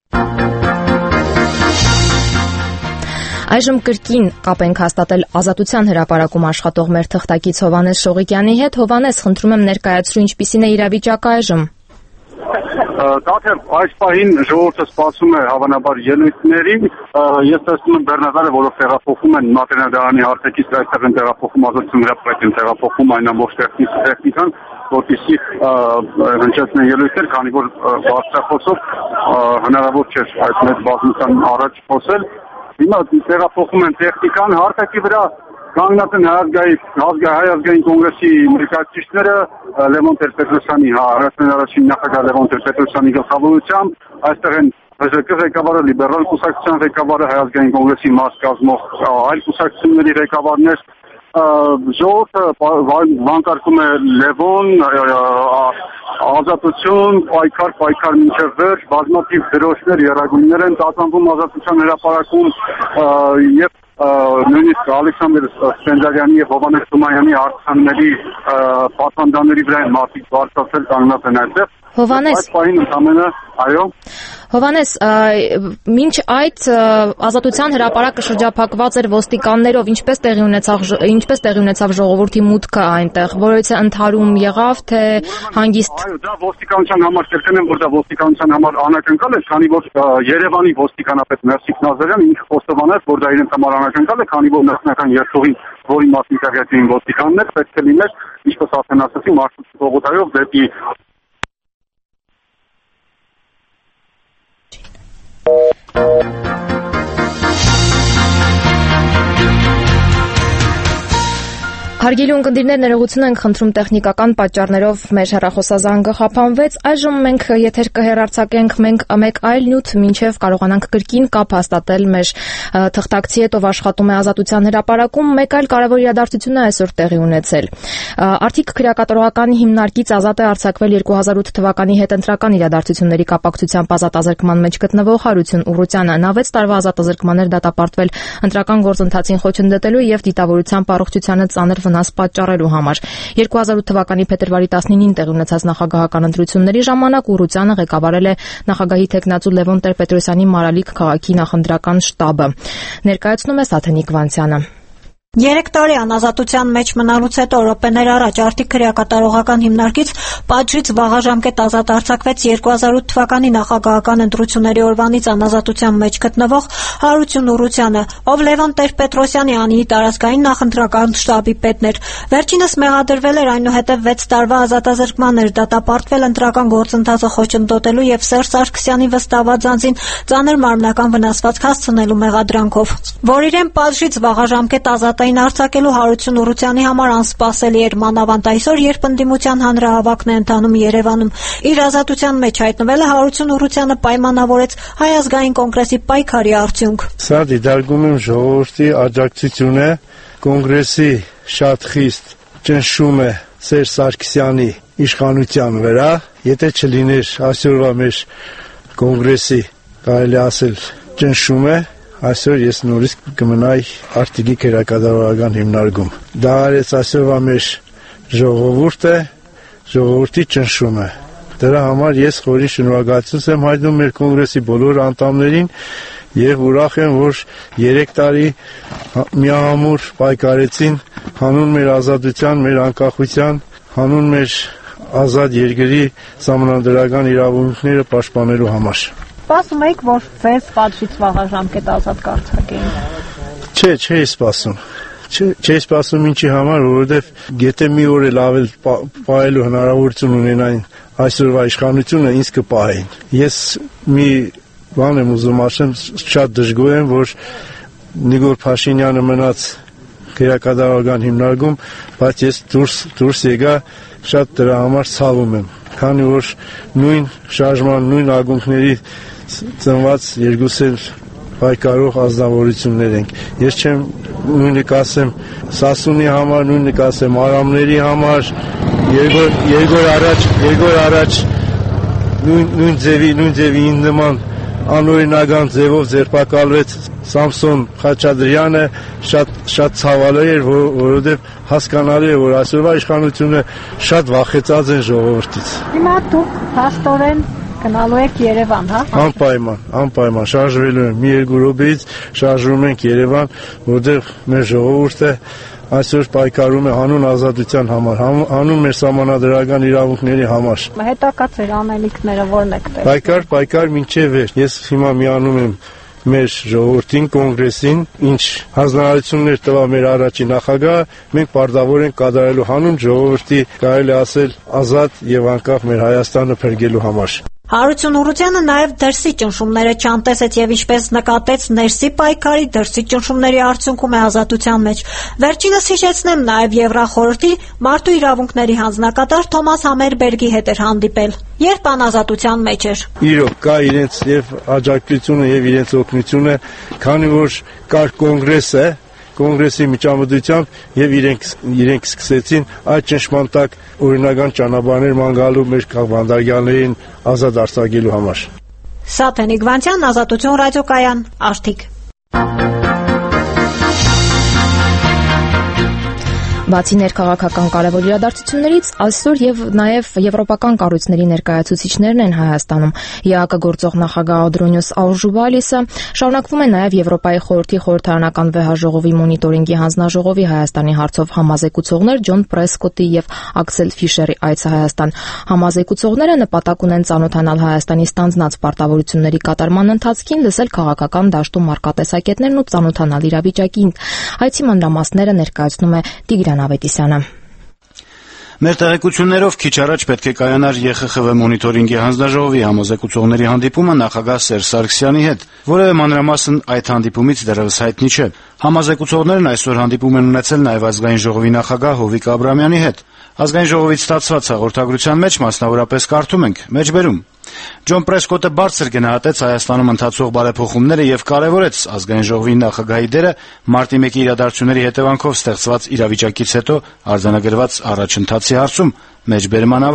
Այժմ կրկին կապ ենք հաստատել Ազատության հրապարակում աշխատող մեր թղթակից Հովհաննես Շողիկյանի հետ։ Հովհաննես, խնդրում եմ ներկայացրու ինչպիսին է իրավիճակը այժմ։ Դաթեր այս պահին ժողովուրդը սպասում է հավանաբար ելույթներին։ Ես տեսնում եմ բեռնատարը, որով տեղափոխում են Մատենադարանի արտեկից, այստեղ են տեղափոխում Ազատություն հրապարակին, տեղափոխում այն ամբողջ տեխնիկան, որպեսզի հնչեցնեն ելույթներ, քանի որ բարձրախոսով հնարավոր չէ այդ մեծ բազմության առաջ խոսել։ Հիմա տեղափոխում են տեխնիկան, արտեկի վրա կանգնած են Հայ ազգային կոնգրեսի ներկայացուցիչները Լևոն Տեր-Պետրոսյանի, Հայաստանի առաջին նախագահ Լևոն Տեր-Պետրոսյանի գլխավորությամբ, այստեղ են Բ Ժ Կ ղեկավարը, լիբերալ կուսակցության ղեկավարը, Հայ ազգային կոնգրեսի մաս կազմող այլ կուսակցությունների ղեկավարներ, ժողովուրդը վանկարկում է Լևոն, ազատություն, պայքար, պայքար մինչև վերջ, բազմաթիվ դրոշներ, եռագույններ են տատանվում Ազատության հրապարակում եւ նույնիսկ Ալեքսանդր Սպենդիարյանի եւ Հովհաննես Թումանյանի արտանների պատվանդանների վրա են մարդիկ բարձրացել, կանգնած են այդտեղ։ Հովհաննես, այդ պահին ընդամենը, այո։ Հովհաննես, մինչ այդ Ազատության հրապարակը շրջափակված էր ոստիկաններով, ինչպես տեղի ունեցավ ինչպես տեղի ունեցավ ժողովրդի մուտքը այնտեղ, որովհետեւ ընդհարում եղավ, թե հանգիստ։ Այո, դա ոստիկանության համար կրկնեմ, որ դա ոստիկանության համար անակնկալ է, քանի որ Երևանի ոստիկանապետ Մերսիկ Նազարյանը ինքը խոստովանել, որ դա իրենց համար անակնկալ է, քանի որ նախնական երթուղին, որի մասին տեղեկացին ոստիկաններ, պետք է լիներ, ինչպես արդեն ասացի, մարդու փողոցայով դեպի Հարգելի ունկնդիրներ, ներողություն ենք խնդրում տեխնիկական պատճառներով մեր հեռախոսազանգը խափանվեց։ Այժմ մենք եթեր կհեռարձակենք մենք մեկ այլ նյութ, մինչև կարողանանք կրկին կապ հաստատել մեր թղթակցի հետ, ով աշխատում է Ազատության հրապարակում։ Մեկ այլ կարևոր իրադարձություն է այսօր տեղի ունեցել։ Արդիկ քրեակատարողական հիմնարկից ազատ է արձակվել երկու հազար ութ թվականի հետընտրական իրադարձությունների կապակցությամբ ազատազրկման մեջ գտնվող Հարություն Ուռուցյանը։ Նա վեց տարվա ազատազրկման էր դատապարտվել ընտրական գործընթացին խոչընդոտելու եւ դիտավորության առողջությանը ծանր վնաս պատճառելու համար։ երկու հազար ութ թվականի փետրվարի տասնինին տեղի ունեցած նախագահական ընտրությունների ժամանակ Ուռուցյանը ղեկավարել է նախագահի թեկնածու Լևոն Տեր-Պետրոսյանի Մարալիկ քաղաքի նախընտրական շտաբը։ Ներկայացնում է Սաթենիկ Վանցյանը։ Երեք տարի անազատության մեջ մնալուց հետո րոպեներ առաջ Արտիկ քրեակատարողական հիմնարկից պատժից վաղաժամկետ ազատ արձակվեց երկու հազար ութ թվականի նախագահական ընտրությունների օրվանից անազատության մեջ գտնվող Հարություն Ուռուցյանը, ով Լևոն Տեր-Պետրոսյանի անիի տարածքային նախընտրական շտաբի պետն էր։ Վերջինս մեղադրվել էր, այնուհետև վեց տարվա ազատազրկման էր դատապարտվել ընտրական գործընթացը խոչընդոտելու եւ Սերժ Սարգսյանի վստահված անձին ծանր մարմնական վնասվածք հասցնելու մեղադրանքով, որ իրեն պատժից վաղաժամկետ ազատ Այն արձակելու Հարություն Ուռուցյանի համար անսպասելի էր, մանավանդ այսօր, երբ ընդդիմության հանրահավաքն է ընթանում Երևանում։ Իր ազատության մեջ հայտնվելը Հարություն Ուռուցյանը պայմանավորեց Հայ ազգային կոնգրեսի պայքարի արդյունք։ Սա դիտարկում եմ ժողովրդի աջակցություն է, կոնգրեսի շատ խիստ ճնշում է Սերժ Սարգսյանի իշխանության վրա, եթե չլիներ այսօրվա մեր կոնգրեսի, կարելի ասել, ճնշում է, այսօր ես նորից կմնայի Արտիկի քրեակատարողական հիմնարկում։ Դա արեց այսօրվա մեր ժողովուրդը, ժողովրդի ճնշումը։ Դրա համար ես խորին շնորհակալություն եմ հայտնում մեր կոնգրեսի բոլոր անդամներին եւ ուրախ եմ, որ երեք տարի միահամուռ պայքարեցին հանուն մեր ազատության, մեր անկախության, հանուն մեր ազատ երկրի սահմանադրական իրավունքները պաշտպանելու համար։ Սպասում եք, որ ձեզ պատժից վաղաժամկետ ազատ կարձակեին։ Չէ, չէի սպասում։ Չէի սպասում ինչի համար, որովհետև եթե մի օր էլ ավել պահելու հնարավորություն ունենային այսօրվա իշխանությունը ինձ կպահեին։ Ես մի բան եմ ուզում ասեմ, շատ դժգոհ եմ, որ Նիգոր Փաշինյանը մնաց քրեակատարողական հիմնարկում, բայց ես դուրս դուրս եկա, շատ դրա համար ցավում եմ, քանի որ նույն շարժման, նույն ակունքների ծնված երկուս էլ պայքարող ազնվորություններ ենք։ Ես չեմ նույնիկ ասեմ Սասունի համար, նույնիկ ասեմ Արամների համար, երկու օր առաջ, երկու օր առաջ նույն նույն ձևի, նույն ձևի նման անօրինական ձևով ձերբակալվեց Սամսոն Խաչատրյանը, շատ շատ ցավալի էր, որովհետև հասկանալի է, որ այսօրվա իշխանությունը շատ վախեցած են ժողովրդից։ Հիմա դուք հաստորեն գնալու եք Երևան, հա? Անպայման, անպայման շարժվելու եմ, մի երկու րոպեից շարժվում ենք Երևան, որտեղ մեր ժողովուրդը այսօր պայքարում է հանուն ազատության համար, հանուն մեր սահմանադրական իրավունքների համար։ Հետակա ձեր անելիքները ո՞րն եք տեսնում։ Պայքար, պայքար մինչև վեր։ Ես հիմա միանում եմ մեր ժողովրդին, կոնգրեսին, ինչ հանձնարարություններ տվա մեր առաջին նախագահը, մենք պարտավոր ենք կատարելու հանուն ժողովրդի, կարելի ասել, ազատ եւ անկախ մեր Հայաստանը փրկելու համար։ Հարություն Ուռուցյանը նաև դրսի ճնշումները չանտեսեց եւ ինչպես նկատեց ներսի պայքարի դրսի ճնշումների արդյունքում է ազատության մեջ։ Վերջինս հիշեցնեմ նաև Եվրախորհրդի մարդու իրավունքների հանձնակատար Թոմաս Համերբերգի հետ էր հանդիպել, երբ անազատության մեջ էր։ Իրոք կա իրենց եւ աջակցությունը եւ իրենց օգնությունը, քանի որ կար կոնգրեսը, կոնգրեսի միջամտությամբ եւ իրենք իրենք սկսեցին այդ ճնշման տակ օրինական ճանապարհներ ման գալու մեր քաղաքավանդակներին ազատ արձակելու համար։ Սաթեն Իգվանցյան, Ազատություն ռադիոկայան, Արտիկ։ Բացի ներքաղաքական կարևոր իրադարձություններից, այսօր եւ նաեւ եվրոպական կառույցների ներկայացուցիչներն են Հայաստանում։ ԵԱԿ գործող նախագահ Ադրոնյոս Աուժուբալիսը շարունակվում է նաեւ Եվրոպայի խորհրդի խորհրդարանական վեհաժողովի մոնիտորինգի հանձնաժողովի Հայաստանի հարցով համազեկուցողներ Ջոն Պրեսկոտի եւ Աքսել Ֆիշերի այցը Հայաստան։ Համազեկուցողները նպատակ ունեն ծանոթանալ Հայաստանի ստանձնած պարտավորությունների կատարման ընթացքին, լսել քաղաքական դաշտում մարտատեսակետներն ու ծանոթանալ իրավիճակին։ Այցի մանրամասները ներկայացնում է Տիգրան Ավետիսյանը։ Մեր տեղեկություններով քիչ առաջ պետք է կայանար ԵԽԽՎ մոնիտորինգի հանձնաժողովի համազեկուցողների հանդիպումը նախագահ Սերժ Սարգսյանի հետ, որևէ մանրամասն այդ հանդիպումից դեռևս հայտնի չէ։ Համազեկուցողներն այսօր հանդիպում են ունեցել նաև ազգային ժողովի նախագահ Հովիկ Աբրամյանի հետ։ Ազգային ժողովից ստացված հաղորդագրության մեջ մասնավորապես կարդում ենք. Մեջբերում Ջոն Պրեսկոտը բարձր գնահատեց Հայաստանում ընթացող բարեփոխումները եւ կարեւորեց ազգային ժողովի նախագահի դերը մարտի մեկի իրադարձությունների հետևանքով ստեղծված իրավիճակից հետո արձանագրված առաջընթացի հարցում։ Մեջբերման ավարտ։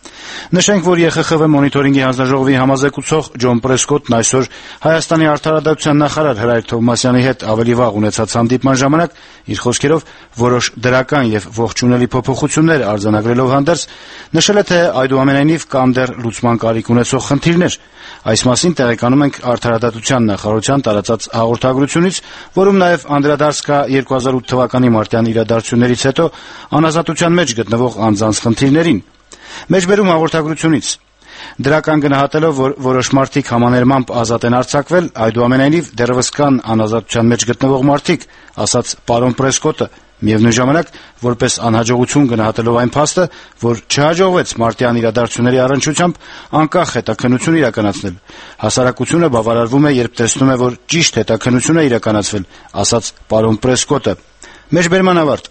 Նշենք, որ Է Խ Խ V մոնիտորինգի հանձնաժողովի համազեկուցող Ջոն Պրեսկոտն այսօր Հայաստանի արդարադատության նախարար Հրայր Թովմասյանի հետ ավելի վաղ ունեցած հանդիպման ժամանակ իր խոսքերով որոշ դրական եւ ողջունելի փոփոխություններ արձանագրելով հանդերձ նշել է, թե այդուամենայնիվ կան դեռ լուծման կարիք ունեցող խնդիրներ։ Այս մասին տեղեկանում ենք Արդարադատության նախարարության տարածած հաղորդագրությունից, որում նաեւ անդրադարձ կա երկու հազար ութ թվականի մարտյան իրադարձություններից հետո անազատության մեջ գտնվող անձանց խնդիրներին։ Մեջբերում հաղորդագրությունից դրական գնահատելով, որ որոշ մարդիկ համաներմամբ ազատ են արձակվել, այդուամենայնիվ դեռևս կան անազատության մեջ գտնվող մարդիկ, ասաց պարոն Պրեսկոտը, միևնույն ժամանակ որպես անհաջողություն գնահատելով այն փաստը, որ չհաջողվեց մարտյան իրադարձությունների առնչությամբ անկախ հետաքննություն իրականացնել։ Հասարակությունը բավարարվում է, երբ տեսնում է, որ ճիշտ հետաքննություն է իրականացվել, ասաց պարոն Պրեսկոտը։ Մեջբերման ավարտ։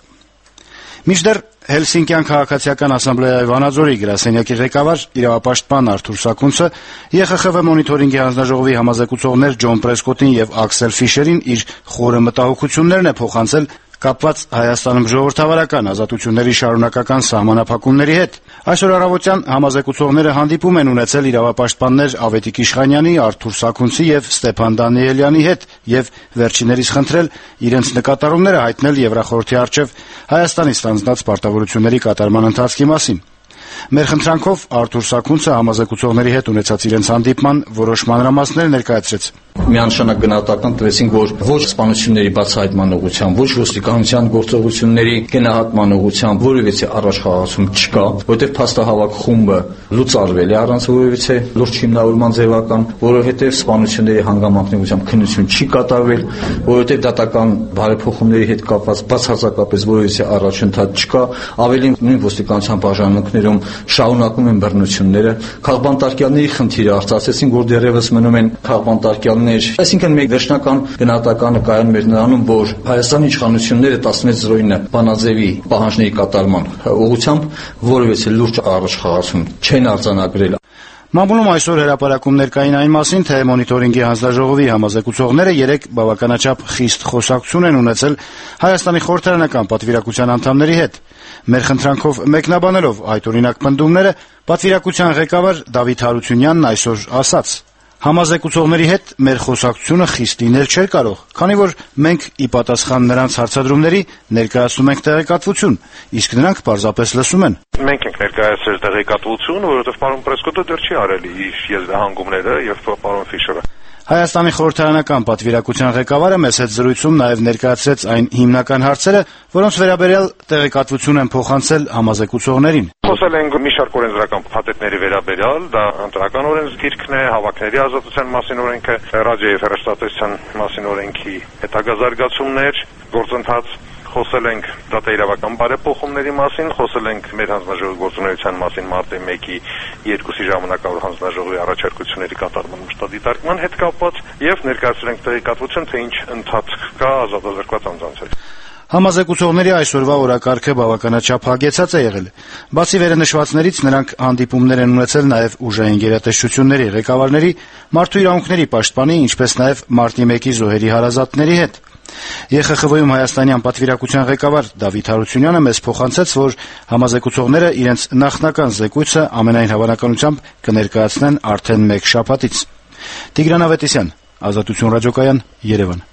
Մինչդեռ Հելսինկյան քաղաքացիական ասամբլեայի Վանաձորի գրասենյակի ղեկավար իրավապաշտպան Արթուր Սաքունցը Է Խ Խ V մոնիտորինգի հանձնաժողովի համազեկուցողներ Ջոն Պրեսկոտին եւ Աքսել Ֆիշերին իր խորը մտահոգություններն է փոխանցել կապված Հայաստանում ժողովրդավարական ազատությունների շարունակական սահմանափակումների հետ։ Այսօր առավոտյան համազեկուցողները հանդիպում են ունեցել իրավապաշտպաններ Ավետիք Իշխանյանի, Արթուր Սաքունցի եւ Ստեփան Դանիելյանի հետ եւ վերջիներիս խնդրել իրենց նկատառումները հայտնել Եվրախորհրդի առջեւ Հայաստանի ստանձնած պարտավորությունների կատարման ընթացքի մասին։ Մեր խնդրանքով Արթուր Սաքունցը համազեկուցողների հետ ունեցած իրենց հանդիպման որոշ մանրամասներ ներկայացրեց։ Միանշանակ գնահատական տվեցինք, որ ոչ սպանությունների բացահայտման ուղղությամբ, ոչ ոստիկանության գործողությունների գնահատման ուղղությամբ որևիցե առաջխաղացում չկա, որովհետև փաստահավաք խումբը լուծարվել է առանց որևիցե լուրջ հիմնավորման ձևական, որովհետև սպանությունների հանգամանքների ուղղությամբ քննություն չի կատարվել, որովհետև դատական բարեփոխումների հետ կապված բացարձակապես որևիցե առաջընթաց չկա, ավելի նույն ոստիկանության բաժանմունքներում շարունակում են բռնությունները, քաղբանտարկյալների խնդիրը արծարծեցին, որ դեռևս մնում են քաղբանտարկյալներ, այսինքն մեկ վերջնական գնահատականը կայանում էր նրանում, որ Հայաստանի իշխանությունները տասնմեծ զրոյինը բանաձևի պահանջների կատարման ուղղությամբ որևէ լուրջ առաջխաղացում չեն արձանագրել։ Մամուլում այսօր հրապարակումներ կային այն մասին, թե մոնիտորինգի հանձնաժողովի համազեկուցողները երեք բավականաչափ խիստ խոսակցություն են ունեցել Հայաստանի խորհրդարանական պատվիրակության անդամների հետ։ Մեր խնդրանքով մեկնաբանելով այդ օրինակ պնդումները, պատվիրակության ղեկավար Դավիթ Հարությունյանն այսօր ասաց. Համազեկուցողների հետ մեր խոսակցությունը խիստ լինել չէր կարող, քանի որ մենք ի պատասխան նրանց հարցադրումների ներկայացնում ենք տեղեկատվություն, իսկ նրանք պարզապես լսում են։ Մենք ենք ներկայացրել տեղեկատվություն, որովհետև պարոն Պրեսկոտը դեռ չի արել իր եզրահանգումները եւ պարոն Ֆիշերը։ Հայաստանի խորհրդարանական պատվիրակության ղեկավարը մեծ հետ զրույցում նաև ներկայացրեց այն հիմնական հարցերը, որոնց վերաբերյալ տեղեկատվություն են փոխանցել համազեկուցողներին։ Խոսել ենք մի շարք օրենսդրական փաթեթների վերաբերյալ, դա ընտրական օրենսգիրքն է, հավաքների ազատության մասին օրենքը, ռադիո եւ հեռուստատեսության մասին օրենքի հետագա զարգացումներ, գործընթաց։ Խոսել ենք դատաիրավական բարեփոխումների մասին, խոսել ենք մեր հանձնաժողովի գործունեության մասին մարտի մեկի երկուսի ժամանակավոր հանձնաժողովի առաջարկությունների կատարման մշտադիտարկման հետ կապված եւ ներկայացրել ենք տեղեկատվություն, թե ինչ ընթացք կա ազատազրկված անձանց հետ։ Համազեկուցողների այսօրվա օրակարգը բավականաչափ հագեցած է եղել։ Բացի վերնշվածներից նրանք հանդիպումներ են ունեցել նաև ուժային գերատեսչությունների ղեկավարների, մարդու իրավունքների պաշտպանի, ինչպես նաև մարտի մեկի զոհերի հարազատների հետ։ Է Խ Խ V-ում հայաստանյան պատվիրակության ղեկավար Դավիթ Հարությունյանը մեզ փոխանցեց, որ համազեկուցողները իրենց նախնական զեկույցը ամենայն հավանականությամբ կներկայացնեն արդեն մեկ շաբաթից։ Տիգրան Ավետիսյան, Ազատություն ռադիոկայան, Երևան։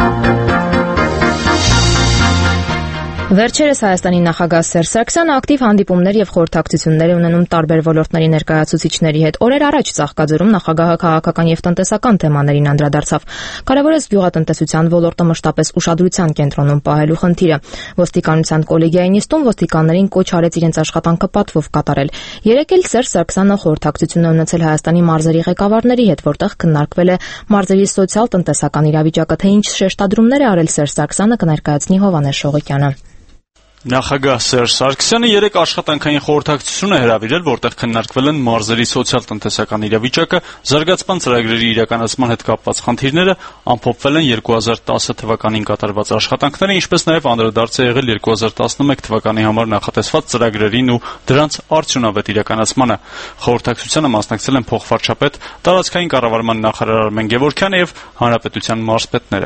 Վերջերս Հայաստանի նախագահ Սերժ Սարգսյանը ակտիվ հանդիպումներ եւ խորհրդակցություններ է ունենում տարբեր ոլորտների ներկայացուցիչների հետ։ Օրեր առաջ Ծաղկաձորում նախագահը քաղաքական եւ տնտեսական թեմաներին անդրադարձավ։ Կարևորեց գյուղատնտեսության ոլորտը մշտապես ուշադրության կենտրոնում պահելու խնդիրը։ Ոստիկանության կոլեգիայի նիստում ոստիկաններին կոչ արեց իրենց աշխատանքը պատվով կատարել։ Երեկ էլ Սերժ Սարգսյանը խորհրդակցություն է ունեցել Հայաստանի մարզերի ղեկավարների հետ, որտեղ քննարկվել է մարզերի սոցիալ-տնտեսական իրավիճակը, թե ինչ շեշտադրումներ է արել Սերժ Սարգսյանը, կներկայացնի Հովհաննես Շողիկյանը։ Նախագահ Սերժ Սարգսյանը երեկ աշխատանքային խորհրդակցություն է հրավիրել, որտեղ քննարկվել են մարզերի սոցիալ-տնտեսական իրավիճակը, զարգացման ծրագրերի իրականացման հետ կապված խնդիրները, ամփոփվել են երկու հազար տասը թվականին կատարված աշխատանքները, ինչպես նաև անդրադարձ է եղել երկու հազար տասնմեկ թվականի համար նախատեսված ծրագրերին ու դրանց արդյունավետ իրականացմանը։ Խորհրդակցությանը մասնակցել են փոխվարչապետ, տարածքային կառավարման նախարար Արմեն Գևորգյանը եւ հանրապետության մարզպետները։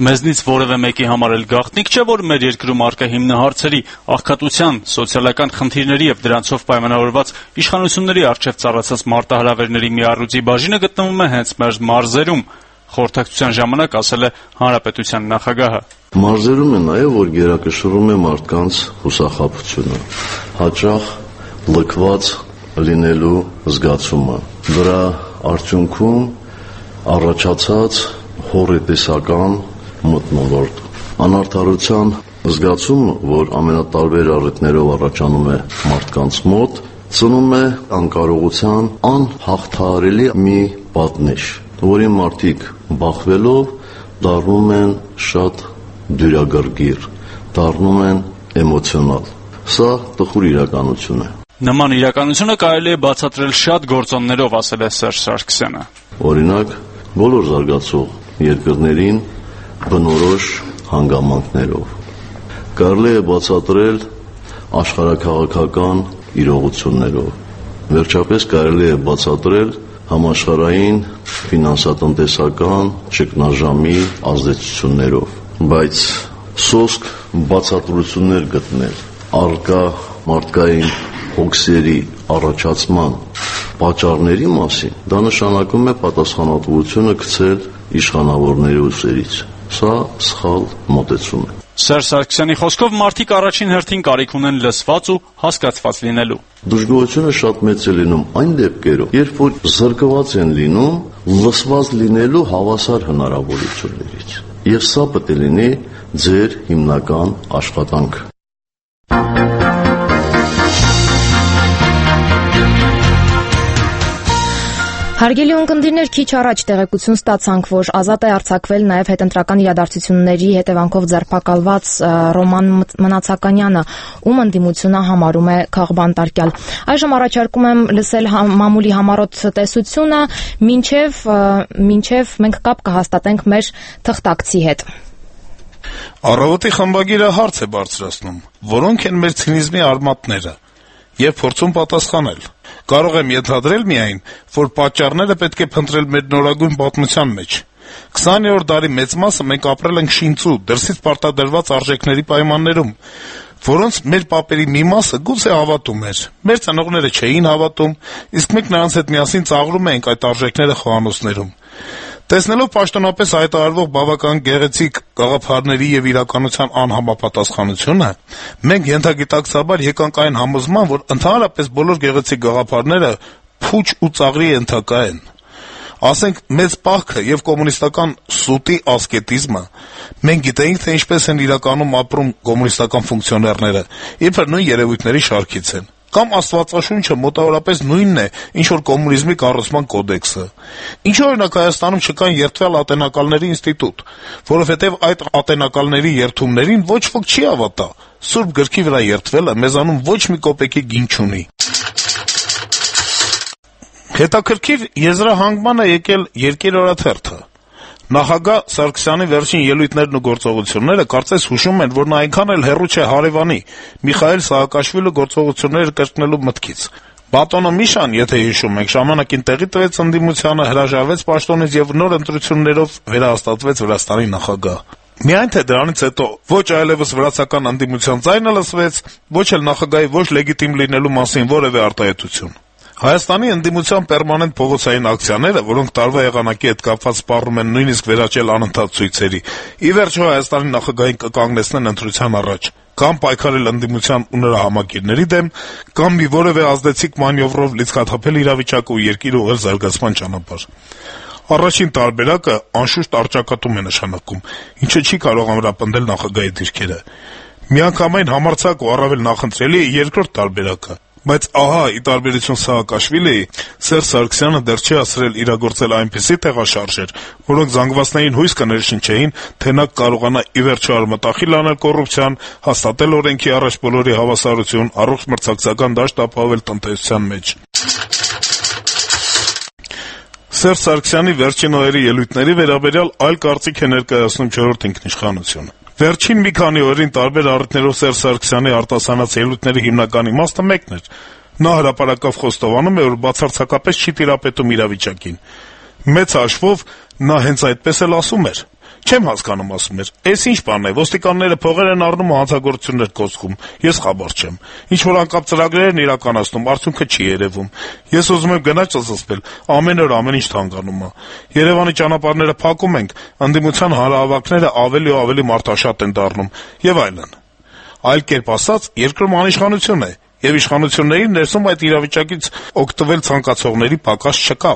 Մեզնից որևէ մեկի համար էլ գաղտնիք չէ, որ մեր երկրում առկա հիմնահարցերի, աղքատության, սոցիալական խնդիրների եւ դրանցով պայմանավորված իշխանությունների առջեւ ծառացած մարտահրավերների մի առյուծի բաժինը գտնվում է հենց մեր մարզերում, խորհրդակցության ժամանակ ասել է Հանրապետության նախագահը։ Մարզերում է նաեւ, որ գերակշռում է մարդկանց հուսախաբությունը, հաճախ լքված լինելու զգացումը, դրա արդյունքում առաջացած հորետեսական մթնոլորտ, անարդարության զգացումը, որ ամենատարբեր առիթներով առաջանում է մարդկանց մոտ, ծնում է անկարողության անհաղթահարելի մի պատնեշ, որի մարդիկ բախվելով դառնում են շատ դյուրագրգիռ, դառնում են էմոցիոնալ։ Սա տխուր իրականություն է։ Նման իրականությունը կարելի է բացատրել շատ գործոններով, ասել է Սերժ Սարգսյանը։ Օրինակ, բոլոր զարգացող երկրներին բնորոշ հանգամանքներով։ Կարելի է բացատրել աշխարհաքաղաքական իրողություններով։ Վերջապես կարելի է բացատրել համաշխարհային ֆինանսատնտեսական ճգնաժամի ազդեցություններով, բայց սոսկ բացատրություններ գտնել առկա մարդկային հոգսերի առաջացման պատճառների մասին, դա նշանակում է պատասխանատվությունը գցել իշխանավորների ուսերից։ Սա սխալ մոտեցում է։ Սերժ Սարգսյանի խոսքով մարդիկ առաջին հերթին կարիք ունեն լսված ու հասկացված լինելու։ Դժգոհությունը շատ մեծ է լինում այն դեպքերով, երբ որ զրկված են լինում լսված լինելու հավասար հնարավորություններից։ Եվ սա պետք է լինի ձեր հիմնական աշխատանքը։ Հարգելի ունկնդիրներ, քիչ առաջ տեղեկություն ստացանք, որ ազատ է արձակվել նաև հետընտրական իրադարձությունների հետևանքով ձերբակալված Ռոման Մնացականյանը, ում ընդդիմությունը համարում է քաղբանտարկյալ։ Այժմ առաջարկում եմ լսել մամուլի համառոտ տեսությունը, մինչև մինչև մենք կապ կհաստատենք մեր թղթակցի հետ։ Առավոտի խմբագիրը հարց է բարձրացնում. որոնք են մեր ցինիզմի արմատները, եւ փորձում պատասխանել։ Կարող եմ ենթադրել միայն, որ պատճառները պետք է փնտրել մեր նորագույն պատմության մեջ։ քսաներորդ դարի մեծ մասը մենք ապրել ենք շինծու, դրսից պարտադրված արժեքների պայմաններում, որոնց մեր պապերի մի մասը գուցե հավատում էր։ Մեր ծնողները չէին հավատում, իսկ մենք նրանց հետ միասին ծաղրում էինք այդ արժեքները խոհանոցներում։ Տեսնելով պաշտոնապես հայտարարվող բավական գեղեցիկ գաղափարների եւ իրականության անհամապատասխանությունը, մենք ենթագիտակցաբար եկանք այն համոզման, որ ընդհանրապես բոլոր գեղեցիկ գաղափարները փուչ ու ծաղրի ենթակա են։ Ասենք, մեծ պահքը եւ կոմունիստական սուտի ասկետիզմը, մենք գիտեինք, թե ինչպես են իրականում ապրում կոմունիստական ֆունկցիոներները, իբր նույն երևույթների շարքից են։ Կամ Աստվածաշունչը մոտավորապես նույնն է, ինչ որ կոմունիզմի կառուցման կոդեքսը։ Ինչու օրինակ Հայաստանում չկան երդվյալ ատենակալների ինստիտուտ, որովհետև այդ ատենակալների երդումներին ոչ ոք չի հավատա։ Սուրբ գրքի վրա երդվելը մեզանում ոչ մի կոպեկի գին չունի։ Հետաքրքիր եզրահանգման է եկել Երկիր օրաթերթը։ Նախագահ Սարգսյանի վերջին ելույթներն ու գործողությունները կարծես հուշում են, որ նա այնքան էլ հեռու չէ հարևանի Միխայիլ Սահակաշվիլու գործողությունները կրկնելու մտքից։ Բատոնը Միշան, եթե հիշում եք, ժամանակին տեղի տվեց ընդդիմությանը, հրաժարվեց պաշտոնից եւ նոր ընտրություններով վերահաստատվեց Վրաստանի նախագահ։ Միայն թե դրանից հետո ոչ այլևս վրացական ընդդիմության ձայնը լսվեց, ոչ էլ նախագահի ոչ լեգիտիմ լինելու մասին որևէ արտահայտություն։ Հայաստանի ընդդիմության պերմանենտ փողոցային ակցիաները, որոնք տարվա եղանակի հետ կապված սպառնում են նույնիսկ վերաճել անընդհատ ցույցերի, ի վերջո Հայաստանի նախագահին կկանգնեցնեն ընտրության առաջ, կամ պայքարել ընդդիմության ու նրա համակիրների դեմ, կամ մի որևէ ազդեցիկ մանևրով լիցքաթափել իրավիճակը ու երկիրը ուղղել զարգացման ճանապարհ։ Առաջին տարբերակը անշուշտ առճակատում է նշանակում, ինչը չի կարող ամրապնդել նախագահի դիրքերը։ Միանգամայն համարձակ ու առավել նախընտրելի է երկրորդ տարբերակը։ Բայց ահա, ի տարբերություն Սահակաշվիլիի, Սերժ Սարգսյանը դեռ չի հասցրել իրագործել այնպիսի տեղաշարժեր, որոնք զանգվածներին հույս կներշնչեին, թե նա կարողանա ի վերջո արմատախիլ անել կոռուպցիան, հաստատել օրենքի առաջ բոլորի հավասարություն, առողջ մրցակցական դաշտ ապահովել տնտեսության մեջ։ Սերժ Սարգսյանի վերջին օրերի ելույթների վերաբերյալ այլ կարծիք է ներկայացնում չորրորդ ինքնիշխանությունը։ Վերջին մի քանի օրերին տարբեր առիթներով Սերժ Սարգսյանի արտասանած ելույթների հիմնական իմաստը մեկն էր։ Նա հրապարակավ խոստովանում է, որ բացարձակապես չի տիրապետում իրավիճակին։ Մեծ հաշվով նա հենց այդպես էլ ասում էր։ Չեմ հասկանում, ասում էր, «Էս ինչ բան է, ոստիկանները փողեր են առնում ու հանցագործություններ կոծկում, ես խաբար չեմ, ինչ-որ անկապ ծրագրեր են իրականացնում, արդյունքը չի երևում, ես ուզում եմ գնալ ծծծվել, ամեն օր ամեն ինչ թանկանում է, Երևանի ճանապարհները փակում ենք, ընդդիմության հանրահավաքները ավելի ու ավելի մարդաշատ են դառնում, եւ այլն»։ Այլ կերպ ասած, երկրում անիշխանություն է, եւ իշխանությունների ներսում այդ իրավիճակից օգտվել ցանկացողների պակաս չկա։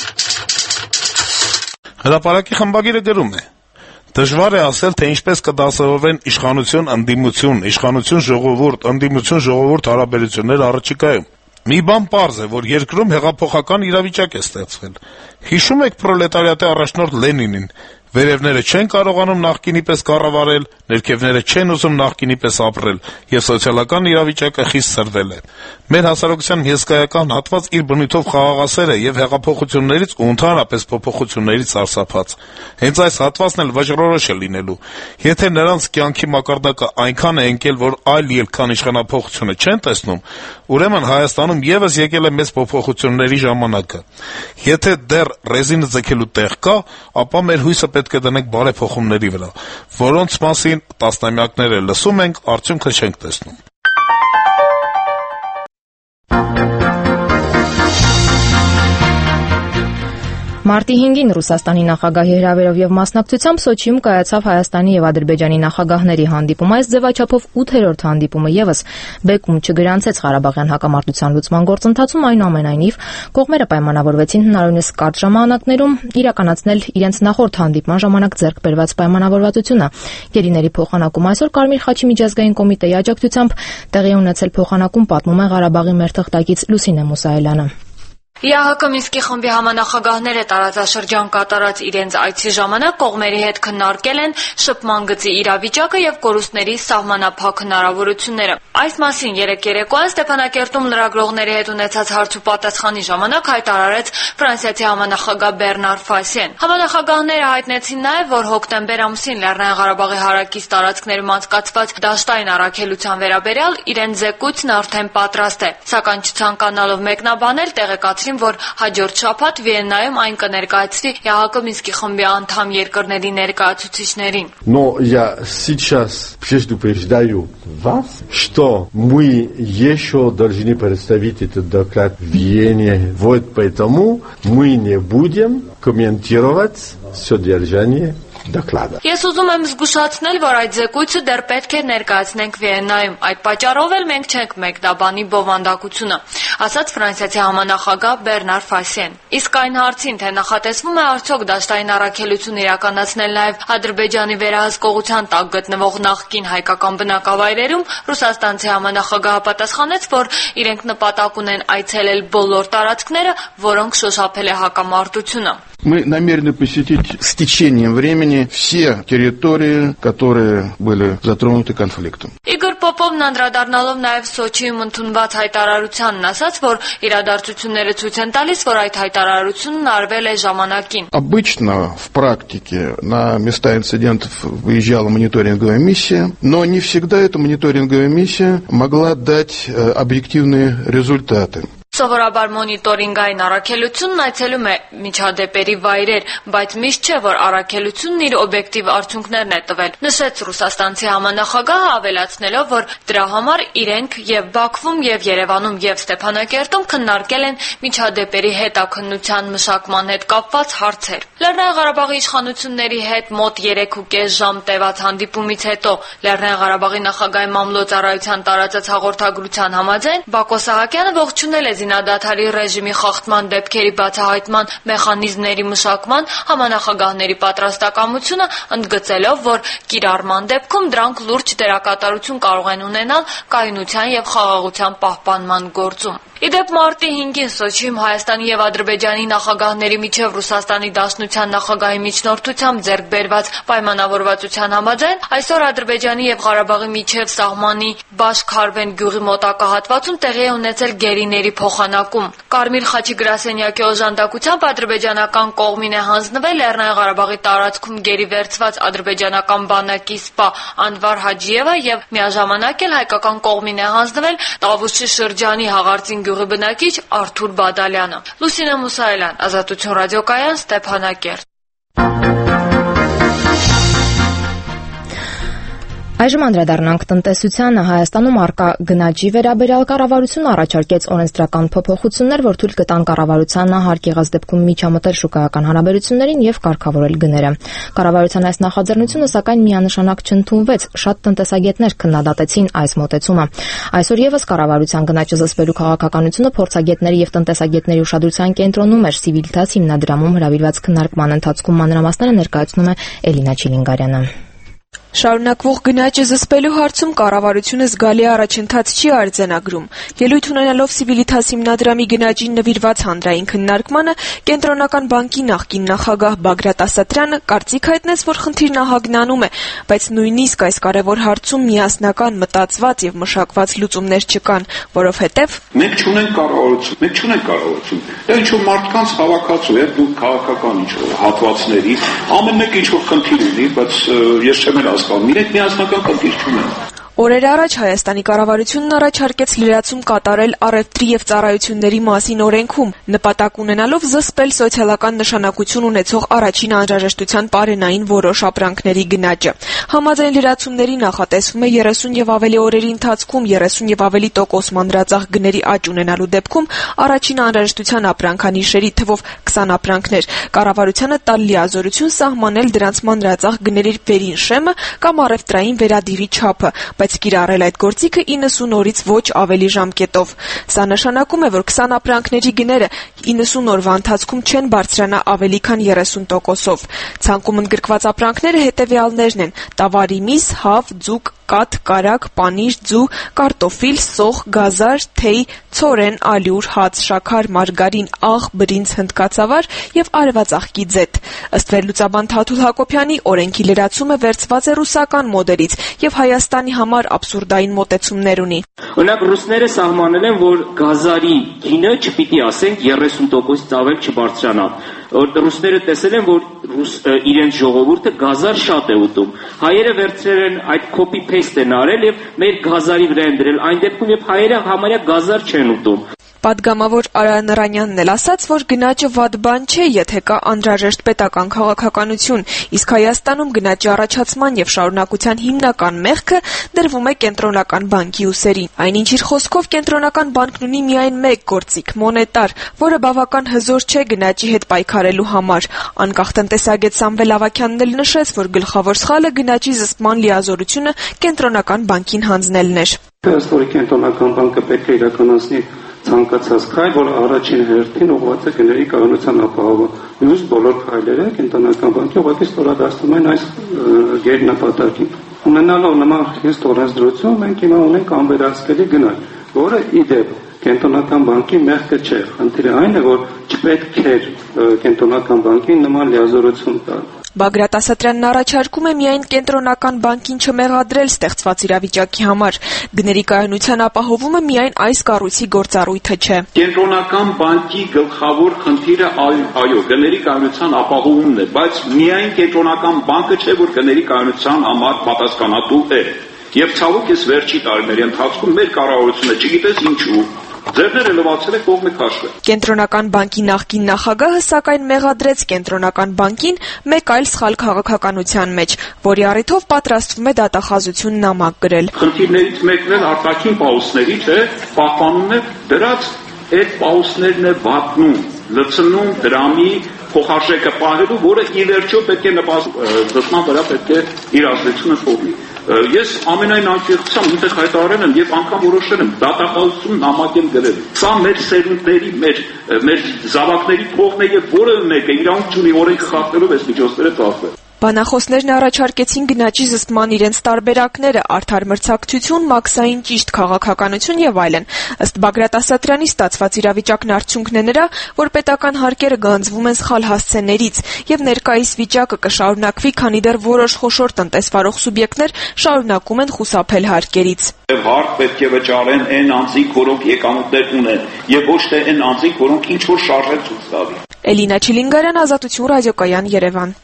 Հրապարակի խմբագիրը գրում է. Դժվար է ասել, թե ինչպես կդասավորվեն իշխանություն-ընդդիմություն, իշխանություն-ժողովուրդ, ընդդիմություն-ժողովուրդ հարաբերություններ առաջիկայում։ Մի բան պարզ է, որ երկրում հեղափոխական իրավիճակ է ստեղծվել։ Հիշում եք պրոլետարիատի առաջնորդ Լենինին, վերևները չեն կարողանում նախկինի պես կառավարել, ներքևները չեն ուզում նախկինի պես ապրել, եւ սոցիալական իրավիճակը խիստ սրվել է։ Մեր հասարակության հսկայական հատված իր բնույթով խաղաղասեր է եւ հեղափոխություններից ու ընդհանրապես փոփոխություններից սարսափած։ Հենց այս հատվածն էլ վճռորոշ է լինելու։ Եթե նրանց կյանքի մակարդակը այնքան է ընկել, որ այլ ելք քան իշխանափոխությունը չեն տեսնում, ուրեմն Հայաստանում եւս եկել է մեծ փոփոխությունների ժամանակը։ Եթե դեռ ռեզինը ձգելու տեղ կա, ապա մեր հույսը պետք է դնենք բարեփոխումների վրա, որոնց մասին տասնամյակներ է լսում ենք, արդյունքը չենք տեսնում։ Մարտի հինգին Ռուսաստանի նախագահի հրավերով եւ մասնակցությամբ Սոչիում կայացավ Հայաստանի եւ Ադրբեջանի նախագահների հանդիպում։ Այս ձևաչափով ութերորդ հանդիպումը եւս բեկում չգրանցեց Ղարաբաղյան հակամարտության լուծման գործընթացում, այնուամենայնիվ կողմերը պայմանավորվեցին հնարավորինս կարճ ժամանակներում իրականացնել իրենց նախորդ հանդիպման ժամանակ ձեռք բերված պայմանավորվածությունը։ Գերիների փոխանակում այսօր Կարմիր խաչի միջազգային կոմիտեի աջակցությամբ տեղի ունեցել փոխանակում, պատմում է Ղարաբաղի մեր թղթակից Լուսինե Մուսայելյանը։ ԵԱՀԿ Մինսկի խմբի համանախագահները տարածաշրջան կատարած իրենց այցի ժամանակ կողմերի հետ քննարկել են շփման գծի իրավիճակը եւ կորուստների սահմանափակ հնարավորությունները։ Այս մասին երեկ երեկոյան Ստեփանակերտում լրագրողների հետ ունեցած հարցուպատասխանի ժամանակ հայտարարեց Ֆրանսիացի համանախագահ Բեռնար Ֆասիեն։ Համանախագահները հայտնեցին նաեւ, որ հոկտեմբեր ամսին Լեռնային Ղարաբաղի հարակից տարածքներում անցկացված դաշտային առաքելության վերաբերյալ իրենց զեկույցն արդեն պատրաստ է, սակայն չցանկանալով մեկնաբանել տեղեկացրին, որ հաջորդ շաբաթ Վիեննայում այն կներկայացվի ԵԱՀԿ Մինսկի խմբի անդամ երկրների ներկայացուցիչներին։ Но я сейчас предупреждаю вас, что мы еще должны представить этот доклад в Вене. Вот поэтому мы не будем комментировать содержание доклада. Ես ուզում եմ զգուշացնել, որ այդ զեկույցը դեռ պետք է ներկայացնենք Վիեննայում։ Այդ պատճառով էլ մենք չենք մեկնաբանի բովանդակությունը, ասաց ֆրանսիացի համանախագահ Բեռնար Ֆասիեն։ Իսկ այն հարցին, թե նախատեսվում է արդյոք դաշտային առաքելություն իրականացնել նաև Ադրբեջանի վերահսկողության տակ գտնվող նախկին հայկական բնակավայրերում, ռուսաստանցի համանախագահը պատասխանեց, որ իրենք նպատակ ունեն այցելել բոլոր տարածքները, որոնք շոշափել է հակամարտությունը։ Мы намерены посетить с течением времени все территории, которые были затронуты конфликтом. Իգոր Պոպովն անդրադառնալով նաև Սոչիում ընդունված հայտարարությանն ասաց, որ իրադարձությունները ցույց են տալիս, որ այդ հայտարարությունն արվել է ժամանակին։ Обычно в практике на места инцидентов выезжала мониторинговая миссия, но не всегда эта мониторинговая миссия могла дать объективные результаты. Սովորաբար մոնիտորինգային առաքելությունն այցելում է միջադեպերի վայրեր, բայց միշտ չէ, որ առաքելությունն իր օբյեկտիվ արդյունքներն է տվել, նշեց ռուսաստանցի համանախագահը, ավելացնելով, որ դրա համար իրենք եւ Բաքվում, եւ Երևանում, եւ Ստեփանակերտում քննարկել են միջադեպերի հետաքննության մշակման հետ կապված հարցեր։ Լեռնային Ղարաբաղի իշխանությունների հետ մոտ երեք ու կես ժամ տևած հանդիպումից հետո Լեռնային Ղարաբաղի նախագահի մամլոյցարայության տարածած հաղորդագրության համաձայն Բակո Սահակյանը ողջունել է զինադադարի ռեժիմի խախտման դեպքերի բացահայտման մեխանիզմների մշակման համանախագահների պատրաստակամությունը, ընդգծելով, որ կիրառման դեպքում դրանք լուրջ դերակատարություն կարող են ունենալ կայունության եւ խաղաղության պահպանման գործում։ Իդեպ մարտի հինգին Սոչիում Հայաստանի եւ Ադրբեջանի նախագահների միջև Ռուսաստանի Դաշնության նախագահի միջնորդությամբ ձեռք բերված պայմանավորվածության համաձայն այսօր Ադրբեջանի եւ Ղարաբաղի միջև սահմանի Բաշ-Քարվեն գյուղի մոտակա հատվածում տեղի է ունեցել գերիների փոխանակում։ Կարմիր խաչի գրասենյակի օժանդակությամբ ադրբեջանական կողմին է հանձնվել Լեռնային Ղարաբաղի տարածքում գերի վերցված ադրբեջանական բանակի սպա Անվար Հաջիևը եւ միաժամանակ էլ հայկական կողմին է հանձնվել Տավուշի շրջանի Հաղարծին գյուղի բնակիչ Արթուր Բադալյանը։ Լուսինե Մուսայելյան, Ազատություն ռադիոկայան, Ստեփանակերտ։ Այժմ անդրադառնանք տնտեսությանը։ Հայաստանում առկա գնաճի վերաբերյալ կառավարությունը առաջարկեց օրենսդրական փոփոխություններ, որ թույլ կտան կառավարությանը հարկ եղած դեպքում միջամտել շուկայական հարաբերություններին եւ կարգավորել գները։ Կառավարության այս նախաձեռնությունը սակայն միանշանակ չընդունվեց։ Շատ տնտեսագետներ քննադատեցին այս մոտեցումը։ Այսօր եւս կառավարության գնաճը զսպելու քաղաքականությունը փորձագետների եւ տնտեսագետների ուշադրության կենտրոնում էր։ Civiltas հիմնադրամում հրավիրված քննարկման ընթացքում մանրամասները ներկայացնում է Էլինա Չիլինգարյանը։ Շարունակվող գնաճը զսպելու հարցում կառավարությունը զգալի առաջընթաց չի արձանագրում։ Ելույթ ունենալով Civiltas հիմնադրամի գնաճին նվիրված հանրային քննարկմանը կենտրոնական բանկի նախկին նախագահ Բագրատ Ասատրյանը կարծիք հայտնեց, որ խնդիրն ահագնանում է, բայց նույնիսկ այս կարևոր հարցում միասնական մտածված եւ մշակված լուծումներ չկան, որովհետեւ մենք չունենք կառավարություն, մենք չունենք կառավարություն։ Դա ինչ որ մարդկանց հավաքածու է, դու քաղաքական ինչ որ հատվածների, ամեն մեկը ինչ որ խնդիր ունի, բայց ես չեմ Իրենք միասնական խնդիր չունեն։ Օրեր առաջ Հայաստանի կառավարությունն առաջարկեց լրացում կատարել առևտրի եւ ծառայությունների մասին օրենքում, նպատակ ունենալով զսպել սոցիալական նշանակություն ունեցող առաջին անհրաժեշտության պարենային որոշ ապրանքների գնաճը։ Համաձայն լրացումների նախատեսվում է երեսուն եւ ավելի օրերի ընթացքում երեսուն եւ ավելի տոկոս մանրածախ գների աճ ունենալու դեպքում առաջին անհրաժեշտության ապրանքանիշերի թվով քսան ապրանքներ, կառավարությանը տալ լիազորություն սահմանել դրանց մանրածախ գների վերին շեմը կամ առևտրային վերադիրի չափը, բայց կիրառել այդ գործիքը իննսուն օրից ոչ ավելի ժամկետով։ Սա նշանակում է, որ քսան ապրանքների գները իննսուն օրվա ընթացքում չեն բարձրանա ավելի քան երեսուն տոկոսով։ Ցանկում ընդգրկված ապրանքները հետևյալներն են՝ տավարի միս, հավ, ձուկ, կաթ, կարագ, պանիր, ձու, կարտոֆիլ, սոխ, գազար, թեյ, ցորեն, ալյուր, հաց, շաքար, մարգարին, աղ, բրինձ, հնդկացավար եւ արևածաղկի ձեթ։ Ըստ վերլուծաբան Թաթուլ Հակոբյանի, օրենքի լրացումը վերցված է ռուսական մոդելից եւ Հայաստանի համար абսուրդային մոտեցումներ ունի։ Օրինակ ռուսները սահմանել են, որ գազարի գինը չպիտի ասենք երեսուն տոկոսից ավել չբարձրանա։ Ռուսները տեսել են, որ ռուս իրենց ժողովուրդը գազար շատ է ուտում։ Հայերը վերցրել են այդ copy paste են արել եւ մեր գազարի վրա են դրել այն դեպքում, երբ հայերը համարյա գազար չեն ուտում։ Պատգամավոր Արա Նրանյանն էլ ասաց, որ գնաճը վատ բան չէ, եթե կա անհրաժեշտ պետական քաղաքականություն, իսկ Հայաստանում գնաճի առաջացման եւ շարունակության հիմնական մեղքը դրվում է կենտրոնական բանկի ուսերին։ Այնինչ իր խոսքով կենտրոնական բանկն ունի միայն մեկ գործիք՝ մոնետար, որը բավական հզոր չէ գնաճի հետ պայքարելու համար։ Անկախ տնտեսագետ Սամվել Ավագյանն էլ նշեց, որ գլխավոր սխալը գնաճի զսպման լիազորությունը կենտրոնական բանկին հանձնելն էր։ Ըստ կենտրոնական բանկը պետք է իրականացնի ցանկացած քայլ, որ առաջին հերթին ուղղված է գների կայունության ապահովում։ Մյուս բոլոր քայլերը կենտրոնական բանկի ուղղակի ստորադարձնում են այս գերնպատակին։ Ունենալով նման խիստ օրենսդրություն, մենք հիմա ունենք անվերահսկելի գնաճ, որը ի դեպ կենտրոնական բանկի մեղքը չէ։ Խնդիրը այն է, որ չպետք է կենտրոնական բանկին նման լիազորություն տալ։ Բագրատ Ասատրյանն առաջարկում է միայն կենտրոնական բանկին չմեղադրել ստեղծված իրավիճակի համար։ Գների կայունության ապահովումը միայն այս կառույցի գործառույթը չէ։ Կենտրոնական բանկի գլխավոր խնդիրը այո, գների կայունության ապահովումն է, բայց միայն կենտրոնական բանկը չէ, որ գների կայունության համար պատասխանատու է։ Եվ ցավոք ես վերջի տարիների ընթացքում մեր կառավարությունը չգիտես ինչու ձեռները լվացել է կողմը քաշվել։ Կենտրոնական բանկի նախկին նախագահը սակայն մեղադրեց կենտրոնական բանկին մեկ այլ սխալ քաղաքականության մեջ, որի առիթով պատրաստվում է դատախազություն նամակ գրել։ Խնդիրներից մեկն էլ արտաքին պաուսներից է, պահպանումն է դրած այդ պաուսներն է վատնում, լցնում դրամի փոխարժեքը պահելու, որը ի վերջո պետք է նպաստման վրա պետք է իր ազդեցությունը թողնի։ Ես ամենայն անկեղծությամբ ինձ հայտարարել եմ եւ անգամ որոշել եմ դատախազություն նամակ եմ գրել։ Սա մեր սերունդների, մեր մեր զավակների փողն է եւ որևէ մեկը իրավունք չունի օրենք խախտելով այս միջոցները ծախսել։ Բանախոսներն առաջարկեցին գնաճի զսպման իրենց տարբերակները՝ արդար մրցակցություն, մաքսային ճիշտ քաղաքականություն եւ այլն։ Ըստ Բագրատ Ասատրյանի ստացված իրավիճակն արդյունքն է նրա, որ պետական հարկերը գանձվում են սխալ հասցեներից եւ ներկայիս վիճակը կշարունակվի, քանի դեռ որոշ խոշոր տնտեսվարող սուբյեկտներ շարունակում են խուսափել հարկերից։ Հարկ պետք է վճարեն այն անձինք, որոնք եկամուտներ ունեն, եւ ոչ թե այն անձինք, որոնք ինչ որ շարժել ցույց տալի։ Էլինա Չիլինգարյան, Ազատություն, ռադիոկայան, Երևան։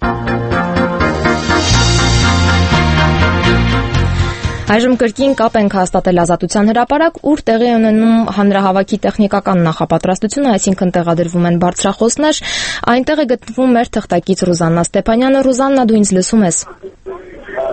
Այժմ կրկին կապ ենք հաստատել Ազատության հրապարակ, ուր տեղի ունենում հանրահավաքի տեխնիկական նախապատրաստությունը, այսինքն տեղադրվում են բարձրախոսներ, այնտեղ է գտնվում մեր թղթակից Ռուզաննա Ստեփանյանը։ Ռուզաննա, դու ինձ լսում ես։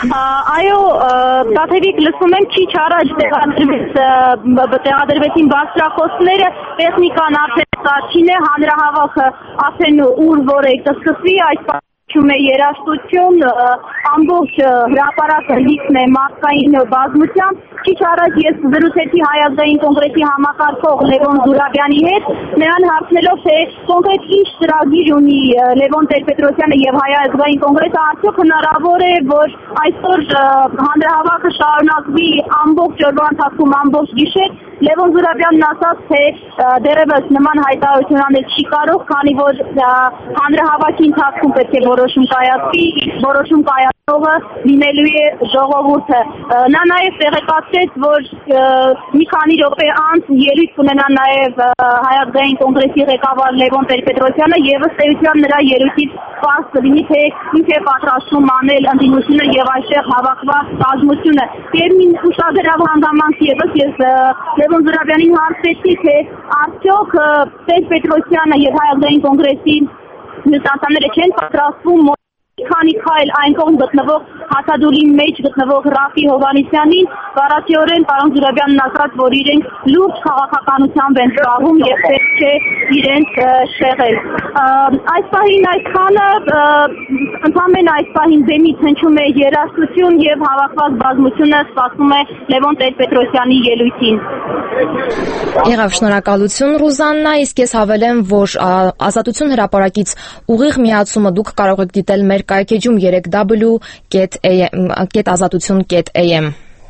Այո, Տաթևիկ լսում եմ, քիչ առաջ տեղադրվեցին բարձրախոսները, տեխնիկան արդեն սարքին է, հանրահավաքը արդեն ուր որ է կսկսվի, այս է երաժշտություն, ամբողջ հրապարակը լիքն է մարդկային բազմությամբ։ Քիչ առաջ ես զրուցեցի Հայ ազգային կոնգրեսի համակարգող Լևոն Զուրաբյանի հետ, նրան հարցնելով, թե կոնկրետ ինչ ծրագիր ունի Լևոն Տեր-Պետրոսյանը եւ Հայ ազգային կոնգրեսը, արդյոք հնարավոր է, որ այսօր հանրահավաքը շարունակվի ամբողջ օրվա ընթացքում, ամբողջ գիշեր։ Լևոն Զուրաբյանն ասաց, թե դեռևս նման հայտարարություն անել չի կարող, քանի որ հանրահավաքի ընթացքում պետք է որոշում կայացվի, որոշում կայացողը լինելու է ժողովուրդը։ Նա նաև տեղեկացրեց, որ մի քանի րոպե անց ելույթ կունենա նաև Հայ ազգային կոնգրեսի ղեկավար Լևոն Տեր-Պետրոսյանը եւ ըստ էության նրա ելույթից պարզ կլինի, թե ինչ է պատրաստվում անել ընդդիմությունը եւ այստեղ հավաքված բազմությունը։ Եվ մի ուշագրավ հանգամանք եւս ես Լևոն Զուրաբյանին հարցրեցի, թե արդյոք Տեր-Պետրոսյանը եւ Հայ ազգային կոնգրեսի նստանները չեն պատրաստվում քանի քայլ այն կողմ գտնվող Հացադուլի մեջ գտնվող Ռաֆի Հովհաննիսյանին, բառացիորեն պարոն Զուրաբյանն ասաց, որ իրենք լուրջ քաղաքականությամբ են զբաղվում եւ պետք է իրենք շեղել։ Այս պահին այսքանը, ընդհանրապես այս պահին բեմից հնչում է երաժշտություն եւ հավաքված բազմությունը սպասում է Լևոն Տեր-Պետրոսյանի ելույթին։ Եղավ, շնորհակալություն Ռուզաննա, իսկ ես հավելեմ, որ Ազատություն հրապարակից ուղիղ միացումը դուք կարող եք դիտել մեր կայքեջում three w dot azatutun dot a m։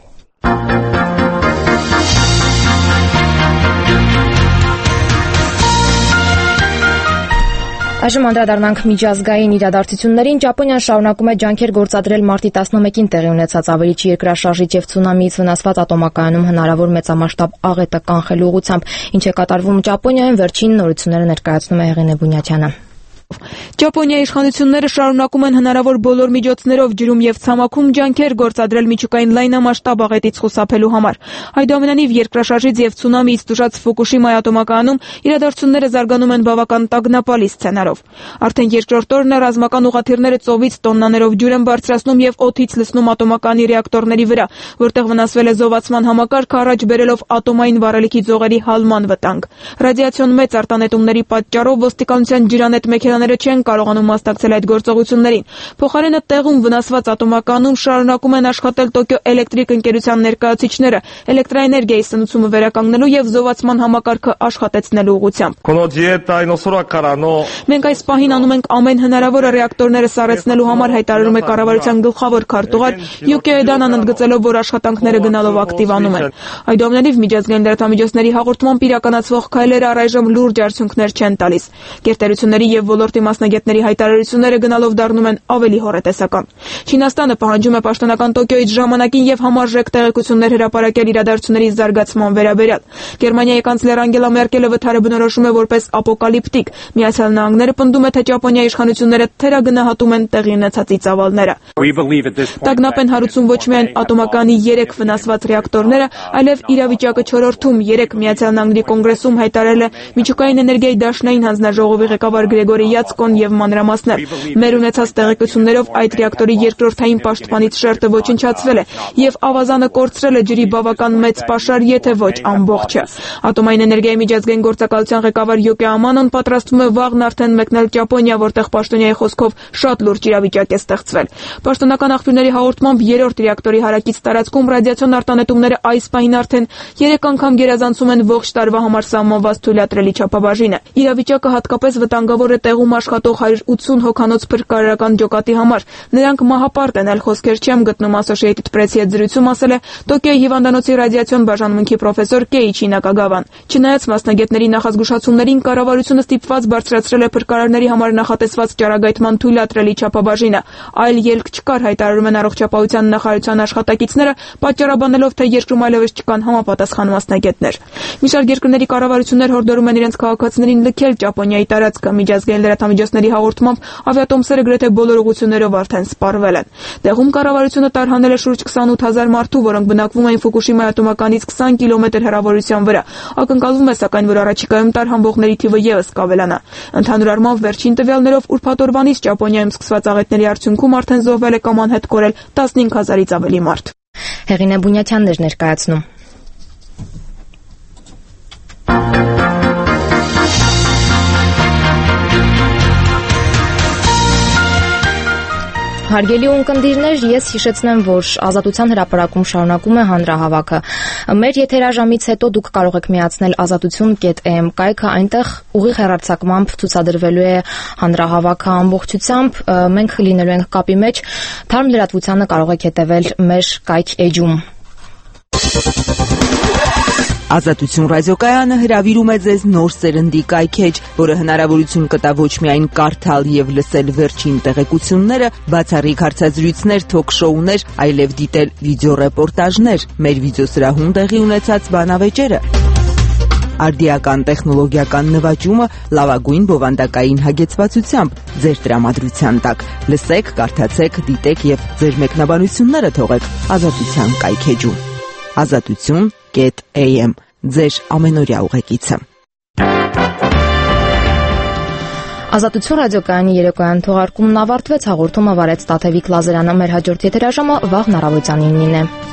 Այժմ անդրադառնանք միջազգային իրադարձություններին։ Ճապոնիան շարունակում է ջանքեր գործադրել մարտի տասնմեկին տեղի ունեցած ավերիչ երկրաշարժից եւ ցունամիից վնասված ատոմակայանում հնարավոր մեծամասշտաբ աղետը կանխելու ուղղությամբ։ Ինչ է կատարվում Ճապոնիայում, վերջին նորությունները ներկայացնում է Հեղինե Բունյաթյանը։ Ճապոնիայի իշխանությունները շարունակում են հնարավոր բոլոր միջոցներով ջրում եւ ցամաքում ջանքեր գործադրել միջուկային լայնամասշտաբ աղետից խուսափելու համար։ Այնուամենայնիվ երկրաշարժից եւ ցունամիից տուժած Ֆուկուշիմայի ատոմակայանում իրադարձությունները զարգանում են բավական տագնապալի սցենարով։ Արդեն երկրորդ օրն է ռազմական ուղղաթիռները ծովից տոննաներով ջուր են բարձրացնում եւ օդից լցնում ատոմակայանի ռեակտորների վրա, որտեղ վնասվել է զովացման համակարգը, առաջ բերելով ատոմային վառելիքի ձողերի հալման վտանգ։ Ռադիացիոն մեծ արտանետումների պատճառով ոստիկանության ջրանետ մեքենաները չեն կարողանում մասնակցել այդ գործողություններին։ Փոխարենը տեղում վնասված ատոմակայանում շարունակում են աշխատել Տոկիո էլեկտրիկ ընկերության ներկայացուցիչները էլեկտրաէներգիայի սնուցումը վերականգնելու եւ զովացման համակարգը աշխատեցնելու ուղղությամբ։ Մենք այս պահին անում ենք ամեն հնարավորը ռեակտորները սառեցնելու համար, հայտարարում է կառավարության գլխավոր քարտուղար Յուկիո Էդան, ընդգծելով, որ աշխատանքները գնալով ակտիվանում են։ Այնուամենայնիվ միջազգային լրատվամիջոցների հաղորդմամբ իրականացվող քայլերը առայժմ լուրջ արդյունքներ չեն տալիս։ Գերտերությունների եւ ոլորտի մասնագետների հայտարարությունները գնալով դառնում են ավելի հոռետեսական։ Չինաստանը պահանջում է պաշտոնական Տոկիոյից ժամանակին եւ համարժեք տեղեկություններ հրապարակել իրադարձությունների զարգացման վերաբերյալ։ Գերմանիայի կանցլեր Անգելա Մերկելը վթարը բնորոշում է որպես ապոկալիպտիկ։ Միացյալ Նահանգները պնդում է, թե Ճապոնիայի իշխանությունները թերագնահատում են տեղի ունեցած ծավալները։ Տագնապ են հարուցում ոչ միայն ատոմակայանի երեք վնասված ռեակտորները, այլև իրավիճակը չորրորդում երեք Միացյալ Նահանգների կոնգրեսում հայտարարել է միջուկային էներգիայի դաշնային հանձնաժողովի ղեկավար Գրեգորի Յացկոն եւ մանրամասներ։ Մեր ունեցած տեղեկություններով այդ ռեակտորի երկրորդային պաշտպանիչ շերտը ոչնչացվել է եւ ավազանը կորցրել է ջրի բավական մեծ պաշար, եթե ոչ ամբողջը։ Ատոմային էներգիայի միջազգային գործակալության ղեկավար Յուկիո Ամանոն պատրաստվում է վաղն արդեն մեկնել Ճապոնիա, որտեղ պաշտոնյայի խոսքով շատ լուրջ իրավիճակ է ստեղծվել։ Պաշտոնական աղբյուրների հաղորդմամբ երրորդ ռեակտորի հարակից տարածքում ռադիացիոն արտանետումները այս պահին արդեն երեք անգամ գերազանցում են ողջ տարվա համար սահմանված թույլատրելի չափաբաժինը։ Իրավիճակը հատկապես վտանգավոր է տեղում աշխատող one hundred eighty հոգանոց փրկարարական ջոկատի համար։ Նրանք մահապարտ են, այլ խոսքեր չեմ գտնում, Associated Press-ի հետ զրույցում ասել է Տոկիոյի հիվանդանոցի ռադիացիոն բաժանմունքի պրոֆեսոր Կեիչի Նակագավան։ Չնայած մասնագետների նախազգուշացումներին, կառավարությունը ստիպված բարձրացրել է փրկարարների համար նախատեսված ճառագայթման թույլատրելի չափաբաժինը։ Այլ ելք չկար, հայտարարում են առողջապահության նախարարության աշխատակիցները, պատճառաբանելով, թե երկրում այլևս չկան համապատասխան մասնագետներ։ Մի շարք երկրների կառավարություններ հորդորում են իրենց քաղաքացիներին լքել Ճապոնիայի տարածքը։ Միջազգային լրատվամիջոցների հաղորդմամբ ավիատոմսերը գրեթե բոլոր ուղղություններով արդեն սպառվել են։ Տեղում կառավարությունը տարհանել է շուրջ քսանութ հազար մարդու, որոնք բնակվում էին Ֆուկուշիմայի ատոմականից քսան կիլոմետր հեռավորության վրա։ Ակնկալվում է, սակայն, որ առաջիկայում տարհանվողների թիվը ևս կավելանա։ Ընդհանուր առմամբ վերջին տվյալներով ուրբաթ օրվանից Ճապոնիայում սկսված աղետների արդյունքում արդեն զոհվել է կամ անհետ կորել տասնհինգ հազարից ավելի մարդ։ Հեղինե Բունյաթյանն էր ներկայացնում։ Հարգելի ունկնդիրներ, ես հիշեցնեմ, որ Ազատության հրապարակում շարունակում է հանրահավաքը։ Մեր եթերաժամից հետո դուք կարող եք միացնել ազատություն կետ էմ կայքը, այնտեղ ուղիղ հեռարձակմամբ ցուցադրվելու է հանրահավաքը ամբողջությամբ, մենք լինելու ենք կապի մեջ, թարմ լրատվությանը կարող եք հետևել մեր կայք էջում։ Ազատություն ռադիոկայանը հրավիրում է ձեզ նոր սերնդի կայքեջ, որը հնարավորություն կտա ոչ միայն կարդալ եւ լսել վերջին տեղեկությունները, բացառիկ հարցազրույցներ, թոք-շոուներ, այլև դիտել վիդեոռեպորտաժներ, մեր վիդեոսրահում տեղի ունեցած բանավեճերը, արդիական տեխնոլոգիական նվաճումը լավագույն բովանդակային հագեցվածությամբ ձեր տրամադրության տակ։ Լսեք, կարդացեք, դիտեք եւ ձեր մեկնաբանությունները թողեք Ազատության կայքեջում։ Ազատություն կետ էմ ձեր ամենօրյա ուղեկիցը։ Ազատություն ռադիոկայանի երեկոյան թողարկումն ավարտվեց, հաղորդումը վարեց Տաթևիկ Լազարյանը, մեր հաջորդ եթերաժամը վաղն առավոտյան իննին է։